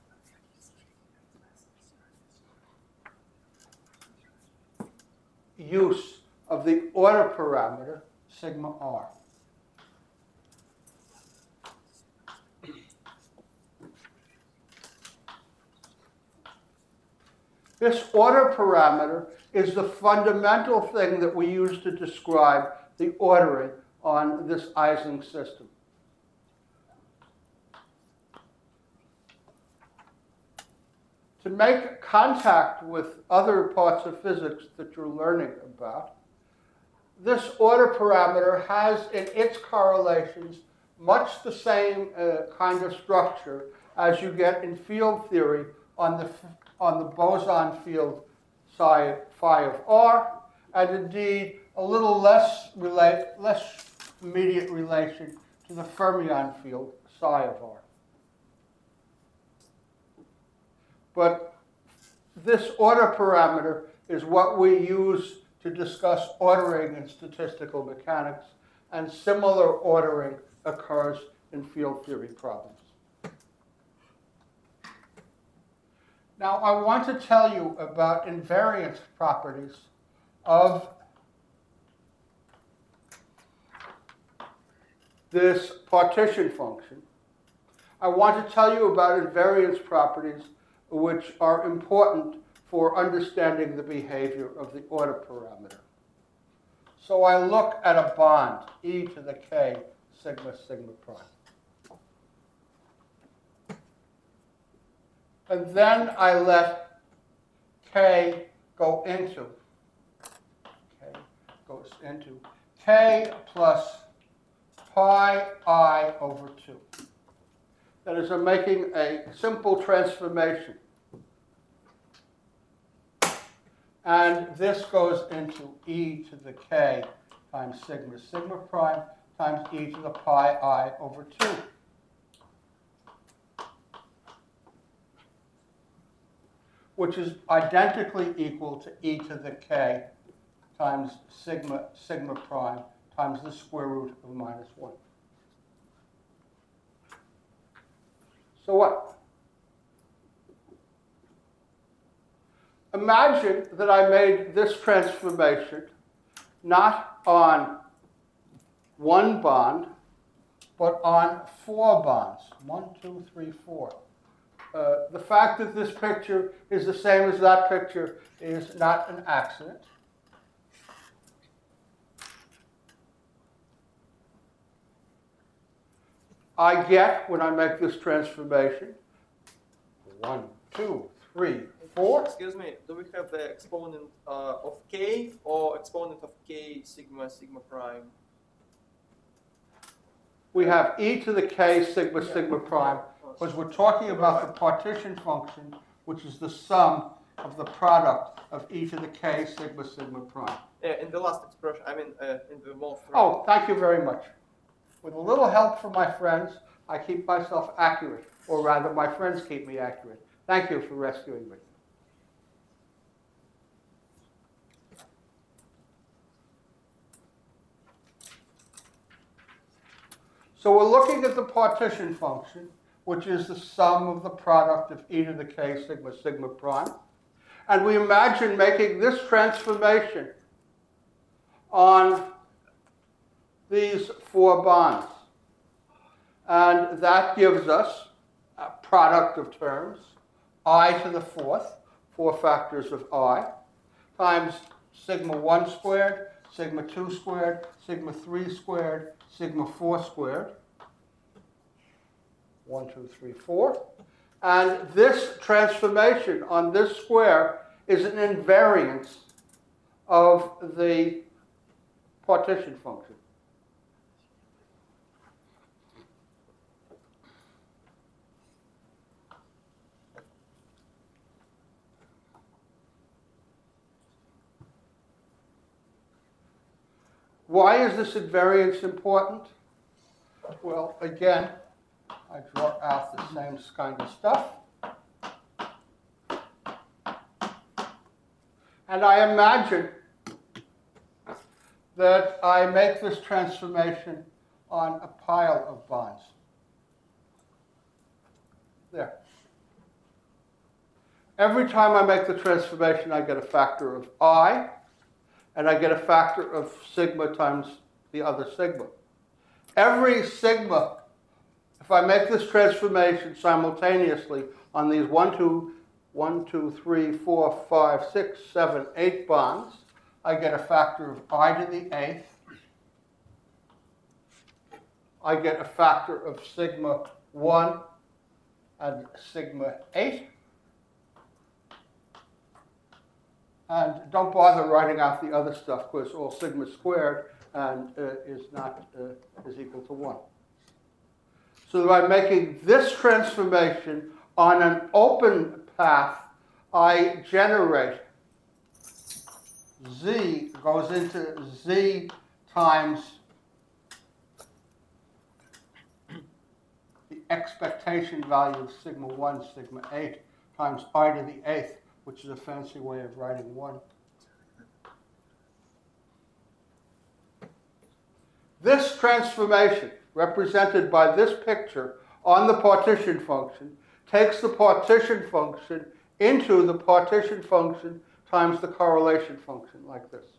use of the order parameter sigma r. This order parameter is the fundamental thing that we use to describe the ordering on this Ising system. To make contact with other parts of physics that you're learning about, this order parameter has in its correlations much the same kind of structure as you get in field theory on the boson field psi phi of r, and indeed a little less immediate relation to the fermion field psi of r. But this order parameter is what we use to discuss ordering in statistical mechanics, and similar ordering occurs in field theory problems. Now, I want to tell you about invariance properties of this partition function. I want to tell you about invariance properties which are important for understanding the behavior of the order parameter. So I look at a bond, e to the k sigma sigma prime. And then I let k go into, k plus pi I over 2. That is, I'm making a simple transformation. And this goes into e to the k times sigma sigma prime times e to the pi I over 2. Which is identically equal to e to the k times sigma sigma prime times the square root of minus 1. So what? Imagine that I made this transformation not on one bond, but on 4 bonds. 1, 2, 3, 4. The fact that this picture is the same as that picture is not an accident. I get, when I make this transformation, 1, 2, 3, 4. Excuse me, do we have the exponent of k or exponent of k sigma sigma prime? We have e to the k sigma sigma prime, because we're talking about the partition function, which is the sum of the product of e to the k sigma sigma prime. Yeah, in the last expression, I mean in the most. Oh, thank you very much. With a little help from my friends, I keep myself accurate, or rather, my friends keep me accurate. Thank you for rescuing me. So we're looking at the partition function, which is the sum of the product of e to the k sigma sigma prime. And we imagine making this transformation on these 4 bonds. And that gives us a product of terms, I to the 4th, 4 factors of I, times sigma 1 squared, sigma 2 squared, sigma 3 squared, sigma 4 squared. 1, 2, 3, 4. And this transformation on this square is an invariance of the partition function. Why is this invariance important? Well, again, I draw out the same kind of stuff. And I imagine that I make this transformation on a pile of bonds. There. Every time I make the transformation, I get a factor of I, and I get a factor of sigma times the other sigma. Every sigma, if I make this transformation simultaneously on these 1, 2, 3, 4, 5, 6, 7, 8 bonds, I get a factor of I to the 8th. I get a factor of sigma 1 and sigma 8. And don't bother writing out the other stuff, because all sigma squared and is equal to 1. So by making this transformation on an open path, I generate z goes into z times the expectation value of sigma 1, sigma 8 times I to the 8th, which is a fancy way of writing 1. This transformation, represented by this picture on the partition function, takes the partition function into the partition function times the correlation function, like this.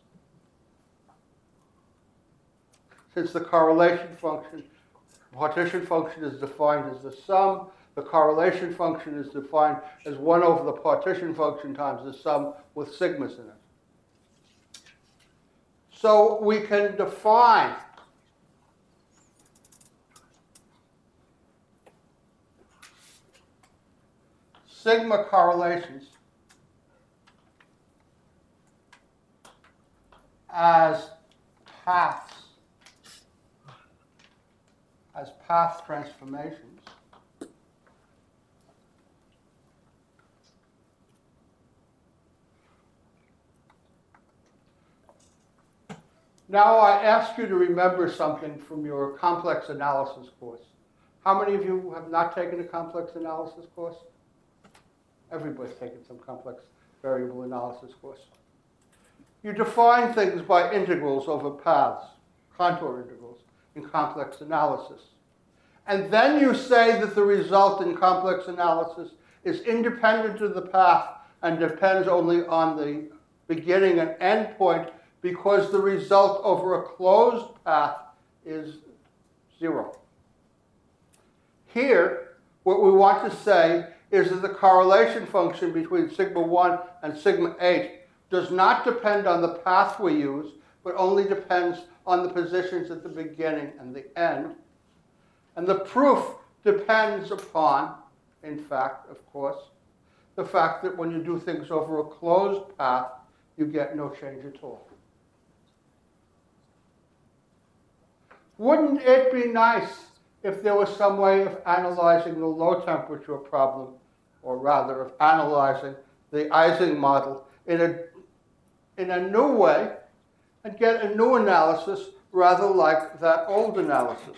Since the correlation function, partition function is defined as the sum, the correlation function is defined as 1 over the partition function times the sum with sigmas in it. So we can define sigma correlations as paths, as path transformations. Now I ask you to remember something from your complex analysis course. How many of you have not taken a complex analysis course? Everybody's taken some complex variable analysis course. You define things by integrals over paths, contour integrals, in complex analysis. And then you say that the result in complex analysis is independent of the path and depends only on the beginning and end point because the result over a closed path is 0. Here, what we want to say is that the correlation function between sigma 1 and sigma 8 does not depend on the path we use, but only depends on the positions at the beginning and the end. And the proof depends upon, in fact, of course, the fact that when you do things over a closed path, you get no change at all. Wouldn't it be nice if there was some way of analyzing the low temperature problem, or rather of analyzing the Ising model in a new way and get a new analysis rather like that old analysis?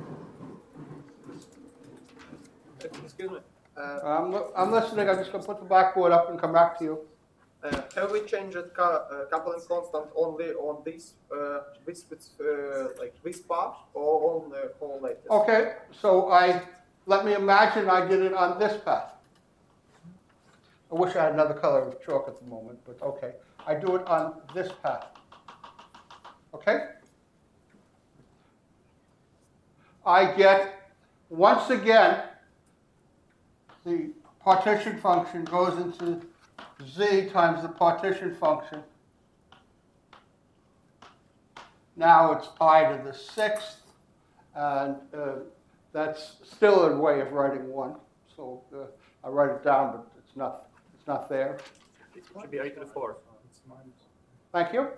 Excuse me. I'm listening. I'm just going to put the blackboard up and come back to you. Have we changed coupling constant only on this like this part or on the whole lattice? Okay, so let me imagine I did it on this path. I wish I had another color of chalk at the moment, but okay. I do it on this path. Okay? I get, once again, the partition function goes into z times the partition function. Now it's I to the 6th, and that's still a way of writing 1. So I write it down, but it's not there. It should be I to the 4th. Thank you.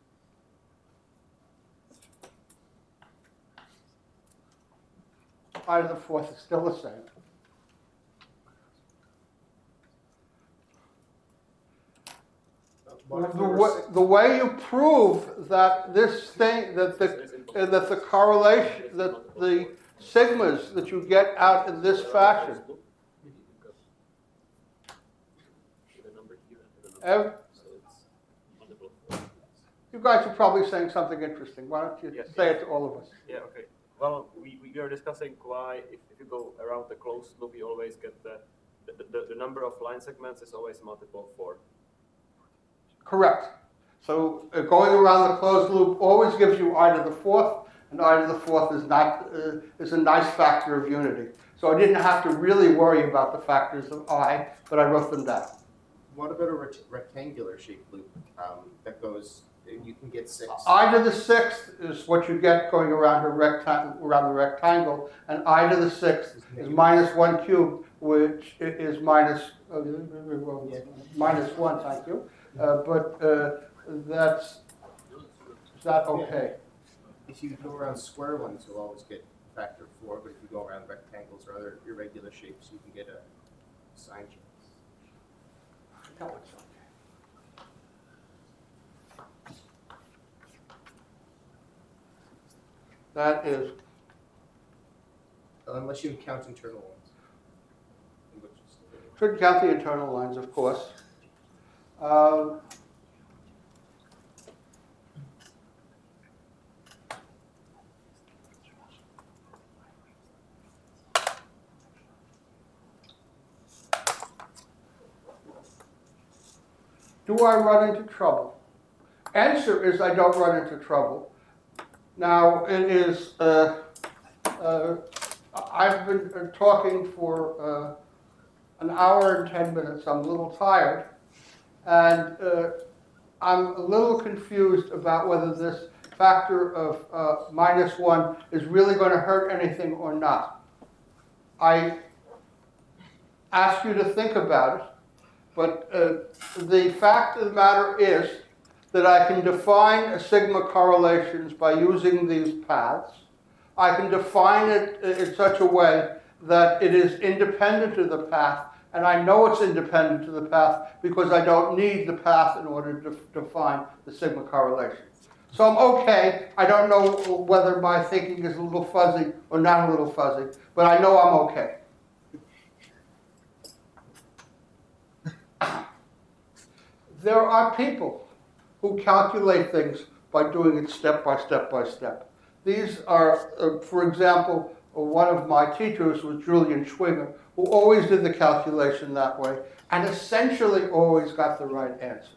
I to the 4th is still the same. The way you prove that this thing, that the correlation, that the sigmas that you get out in this fashion, you guys are probably saying something interesting. Why don't you say it to all of us? Yeah, okay. Well, we are discussing why if you go around the closed loop, you always get the number of line segments is always multiple of 4. Correct. So going around the closed loop always gives you I to the 4th, and I to the 4th is a nice factor of unity. So I didn't have to really worry about the factors of I, but I wrote them down. What about a rectangular shaped loop that goes? You can get 6. I to the 6th is what you get going around the rectangle, and I to the 6th is minus 1 cubed, which is minus 1. Thank you. But is that okay? If you go around square ones, you'll always get a factor of 4. But if you go around rectangles or other irregular shapes, you can get a sign change. No, it's okay. That is, Unless you count internal ones. should count the internal lines, of course. Do I run into trouble? Answer is I don't run into trouble. Now, it is, I've been talking for an hour and 10 minutes. I'm a little tired. And I'm a little confused about whether this factor of -1 is really going to hurt anything or not. I ask you to think about it, but the fact of the matter is that I can define sigma correlations by using these paths. I can define it in such a way that it is independent of the path, and I know it's independent of the path because I don't need the path in order to define the sigma correlation. So I'm okay. I don't know whether my thinking is a little fuzzy or not a little fuzzy, but I know I'm okay. There are people who calculate things by doing it step by step by step. These are, for example, one of my teachers was Julian Schwinger, who always did the calculation that way and essentially always got the right answer.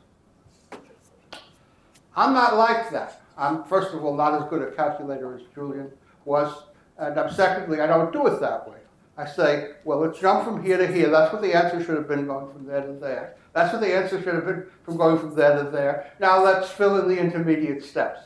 I'm not like that. I'm, first of all, not as good a calculator as Julian was, and secondly, I don't do it that way. I say, well, let's jump from here to here. That's what the answer should have been, going from there to there. That's what the answer should have been, from going from there to there. Now let's fill in the intermediate steps.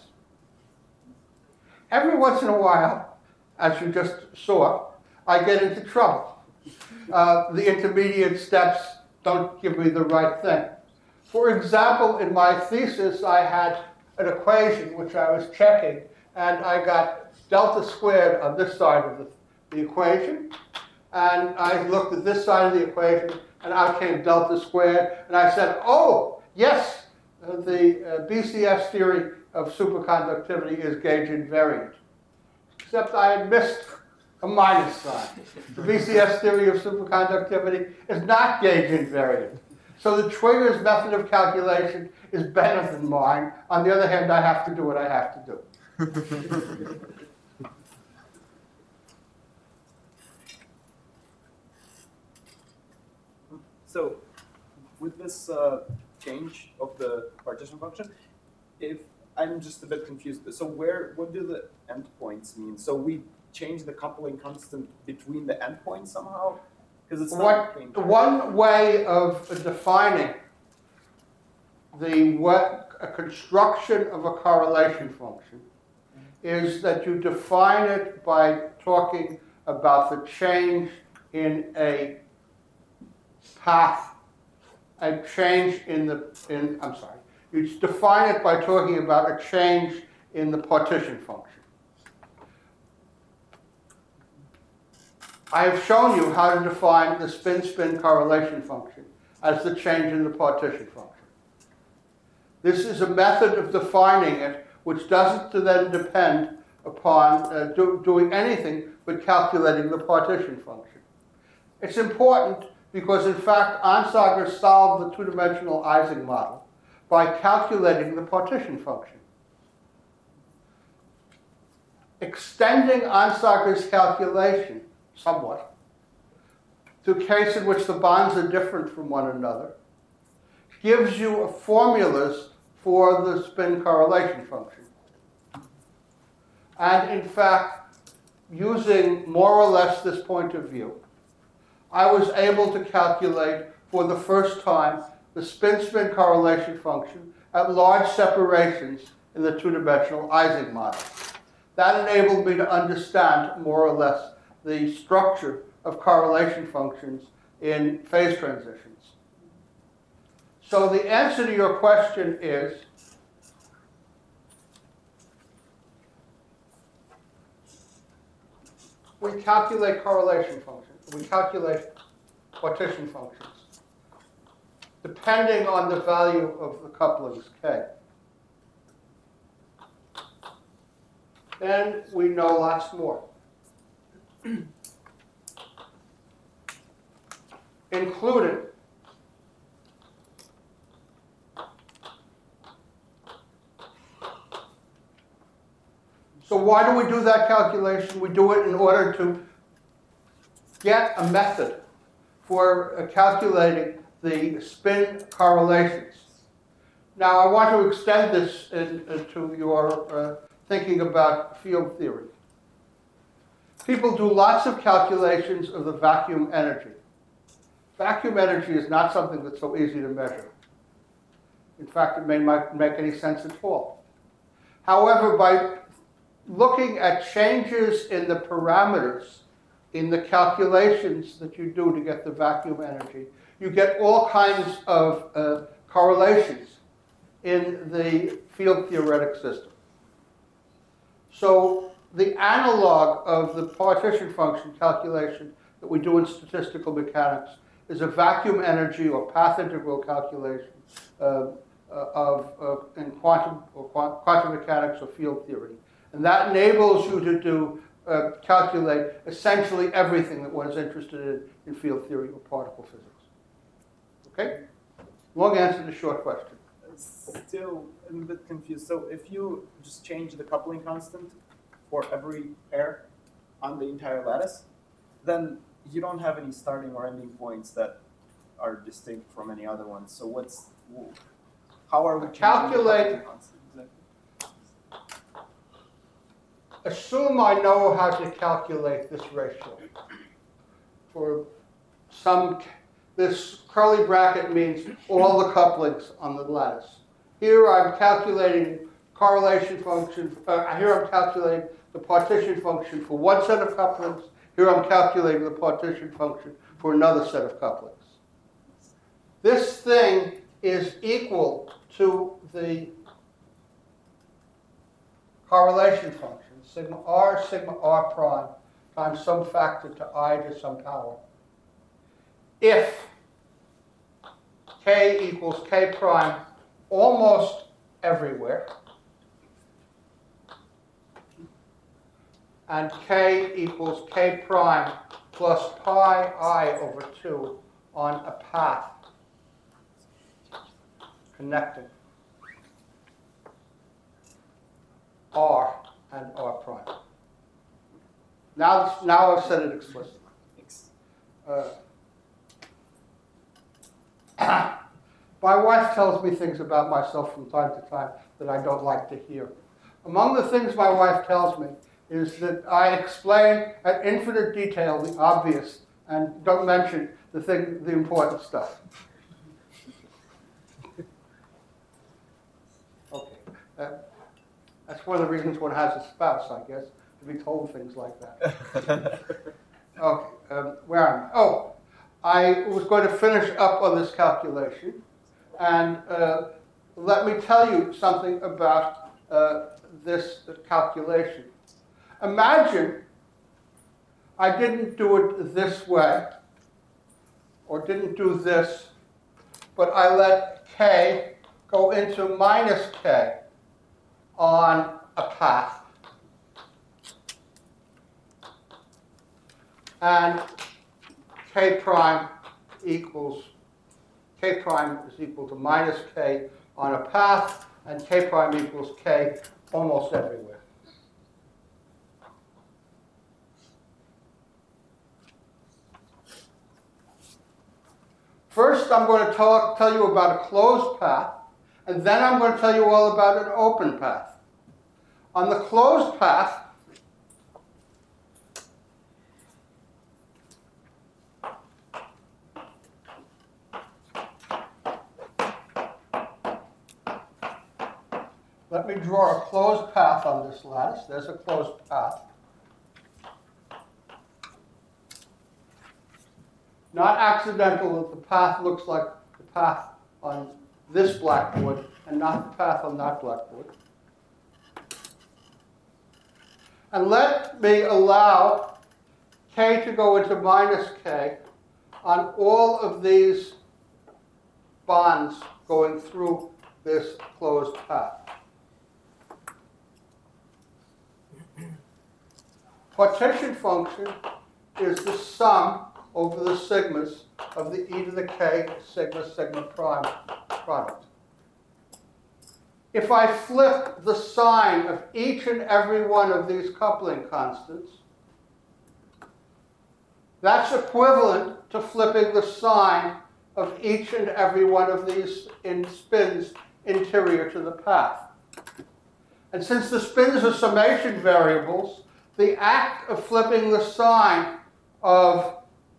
Every once in a while, as you just saw, I get into trouble. The intermediate steps don't give me the right thing. For example, in my thesis, I had an equation which I was checking, and I got delta squared on this side of the equation, and I looked at this side of the equation, and out came delta squared, and I said, oh, yes, the BCS theory of superconductivity is gauge invariant. Except I had missed a minus sign. The BCS theory of superconductivity is not gauge invariant. So the Schwinger's method of calculation is better than mine. On the other hand, I have to do what I have to do. So, with this change of the partition function, if I'm just a bit confused. So what do the endpoints mean? So we change the coupling constant between the endpoints somehow? Because it's not one way of defining a construction of a correlation function is that you define it by talking about the change in a path, a change you define it by talking about a change in the partition function. I have shown you how to define the spin-spin correlation function as the change in the partition function. This is a method of defining it which doesn't then depend upon doing anything but calculating the partition function. It's important because, in fact, Onsager solved the two-dimensional Ising model by calculating the partition function. Extending Onsager's calculation somewhat to a case in which the bonds are different from one another gives you formulas for the spin correlation function. And in fact, using more or less this point of view, I was able to calculate for the first time the spin-spin correlation function at large separations in the two-dimensional Ising model. That enabled me to understand more or less the structure of correlation functions in phase transitions. So the answer to your question is we calculate correlation functions. We calculate partition functions depending on the value of the couplings K. Then we know lots more. Including so why do we do that calculation? We do it in order to get a method for calculating the spin correlations Now, I want to extend this into your thinking about field theory. People do lots of calculations of the vacuum energy. Vacuum energy is not something that's so easy to measure. In fact, it may not make any sense at all. However, by looking at changes in the parameters in the calculations that you do to get the vacuum energy, you get all kinds of correlations in the field theoretic system. So the analog of the partition function calculation that we do in statistical mechanics is a vacuum energy or path integral calculation in quantum mechanics or field theory. And that enables you to do calculate essentially everything that one is interested in field theory or particle physics. Okay? Long answer to short question. Still, I'm a bit confused. So if you just change the coupling constant for every pair on the entire lattice, then you don't have any starting or ending points that are distinct from any other ones. So how are we changing Calculate. the coupling constant? Exactly. Assume I know how to calculate this ratio. For this curly bracket means all the couplings on the lattice. Here I'm calculating correlation function. Here I'm calculating the partition function for one set of couplings. Here I'm calculating the partition function for another set of couplings. This thing is equal to the correlation function, sigma r prime, times some factor to I to some power. If k equals k prime almost everywhere, and k equals k prime plus pi I over 2 on a path connecting r and r prime. Now I've said it explicitly. My wife tells me things about myself from time to time that I don't like to hear. Among the things my wife tells me is that I explain at infinite detail the obvious and don't mention the important stuff. Okay, that's one of the reasons one has a spouse, I guess, to be told things like that. Okay, where am I? Oh, I was going to finish up on this calculation, and let me tell you something about this calculation. Imagine I didn't do it this way, or didn't do this, but I let k go into minus k on a path. And k prime is equal to minus k on a path, and k prime equals k almost everywhere. First, I'm going to tell you about a closed path, and then I'm going to tell you all about an open path. On the closed path, let me draw a closed path on this lattice. There's a closed path. Not accidental that the path looks like the path on this blackboard and not the path on that blackboard. And let me allow k to go into minus k on all of these bonds going through this closed path. Partition function is the sum over the sigmas of the e to the k sigma prime product. If I flip the sign of each and every one of these coupling constants, that's equivalent to flipping the sign of each and every one of these in spins interior to the path. And since the spins are summation variables, the act of flipping the sign of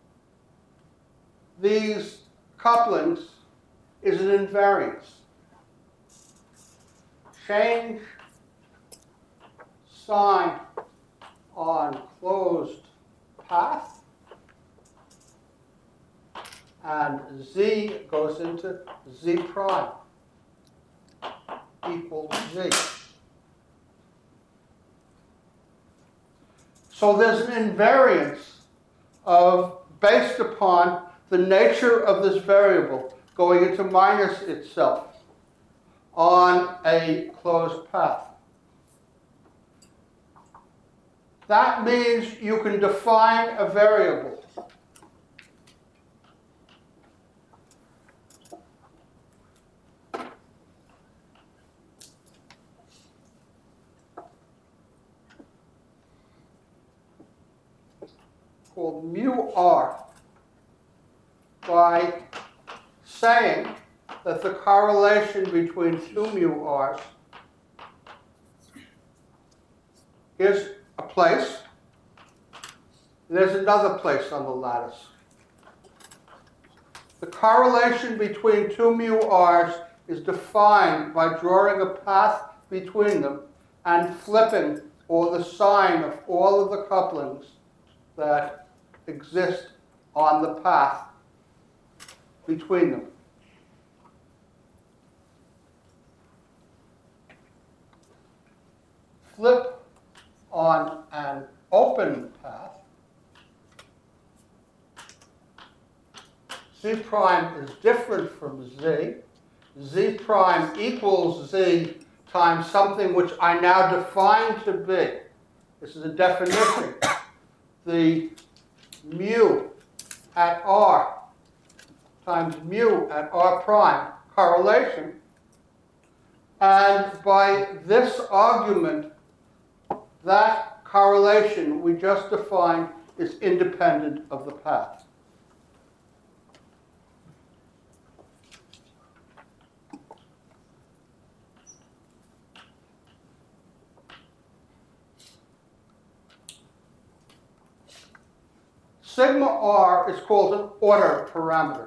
these couplings is an invariance. Change sign on closed path, and Z goes into Z prime equals Z. So there's an invariance based upon the nature of this variable going into minus itself on a closed path. That means you can define a variable. Called mu r by saying that the correlation between two mu r's is a place. There's another place on the lattice. The correlation between two mu r's is defined by drawing a path between them and flipping or the sign of all of the couplings that exist on the path between them. Flip on an open path, Z prime is different from Z. Z prime equals Z times something which I now define to be. This is a definition. The mu at R times mu at R prime correlation. And by this argument, that correlation we just defined is independent of the path. Sigma r is called an order parameter.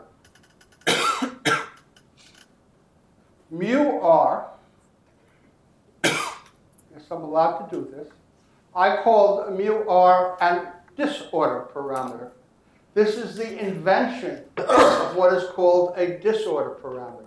Mu r, yes, I'm allowed to do this, I called mu r an disorder parameter. This is the invention of what is called a disorder parameter.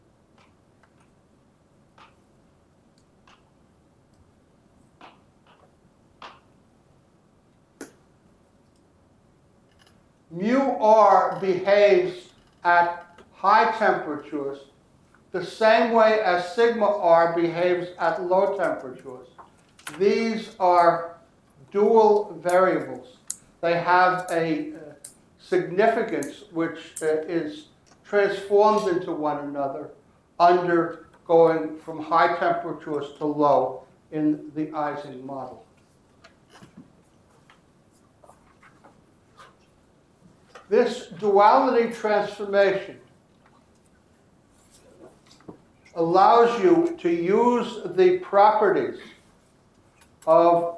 Mu r behaves at high temperatures the same way as sigma r behaves at low temperatures. These are dual variables. They have a significance which is transformed into one another under going from high temperatures to low in the Ising model. This duality transformation allows you to use the properties of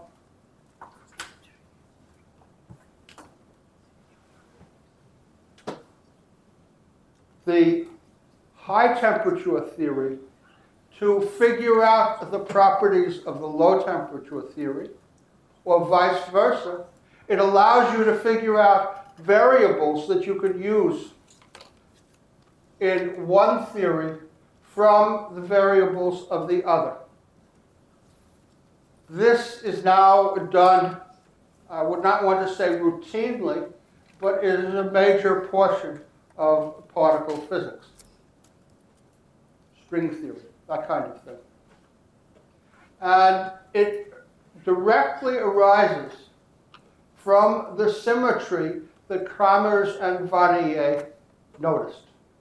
the high temperature theory to figure out the properties of the low temperature theory, or vice versa. It allows you to figure out variables that you could use in one theory from the variables of the other. This is now done, I would not want to say routinely, but it is a major portion of particle physics, string theory, that kind of thing. And it directly arises from the symmetry that Kramers and Vannier noticed.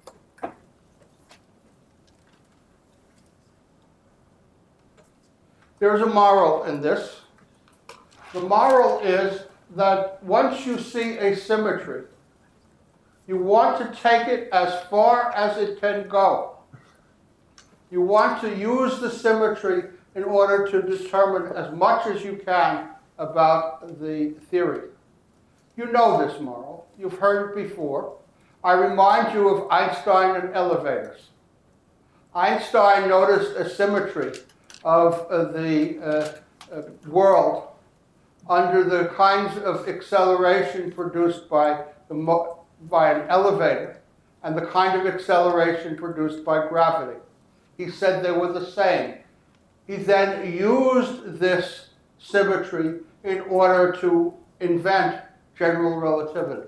There's a moral in this. The moral is that once you see a symmetry, you want to take it as far as it can go. You want to use the symmetry in order to determine as much as you can about the theory. You know this, Morrow. You've heard it before. I remind you of Einstein and elevators. Einstein noticed a symmetry of the world under the kinds of acceleration produced by an elevator and the kind of acceleration produced by gravity. He said they were the same. He then used this symmetry in order to invent general relativity.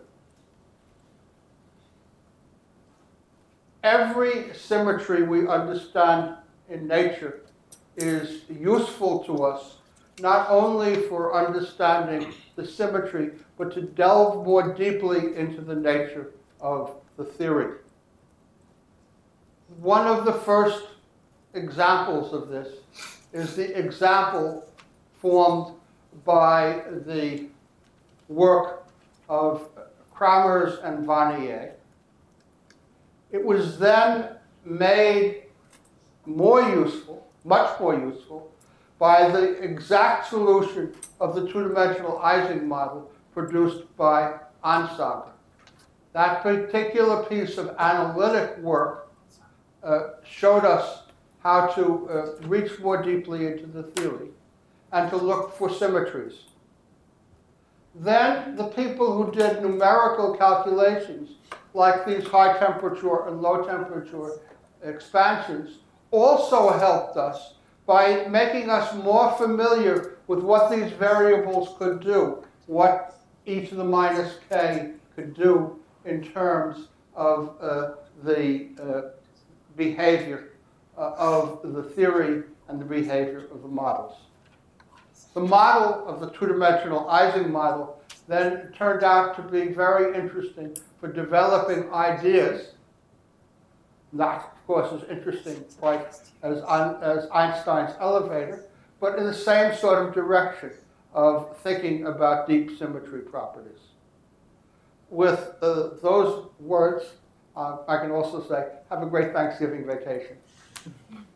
Every symmetry we understand in nature is useful to us, not only for understanding the symmetry, but to delve more deeply into the nature of the theory. One of the first examples of this is the example formed by the work of Kramers and Vannier. It was then made more useful, much more useful, by the exact solution of the two-dimensional Ising model produced by Onsager. That particular piece of analytic work showed us how to reach more deeply into the theory and to look for symmetries. Then the people who did numerical calculations, like these high temperature and low temperature expansions, also helped us by making us more familiar with what these variables could do, what e to the minus k could do in terms of the behavior of the theory and the behavior of the models. The model of the two-dimensional Ising model then turned out to be very interesting for developing ideas. Not, of course, as interesting quite as Einstein's elevator, but in the same sort of direction of thinking about deep symmetry properties. With those words, I can also say, have a great Thanksgiving vacation.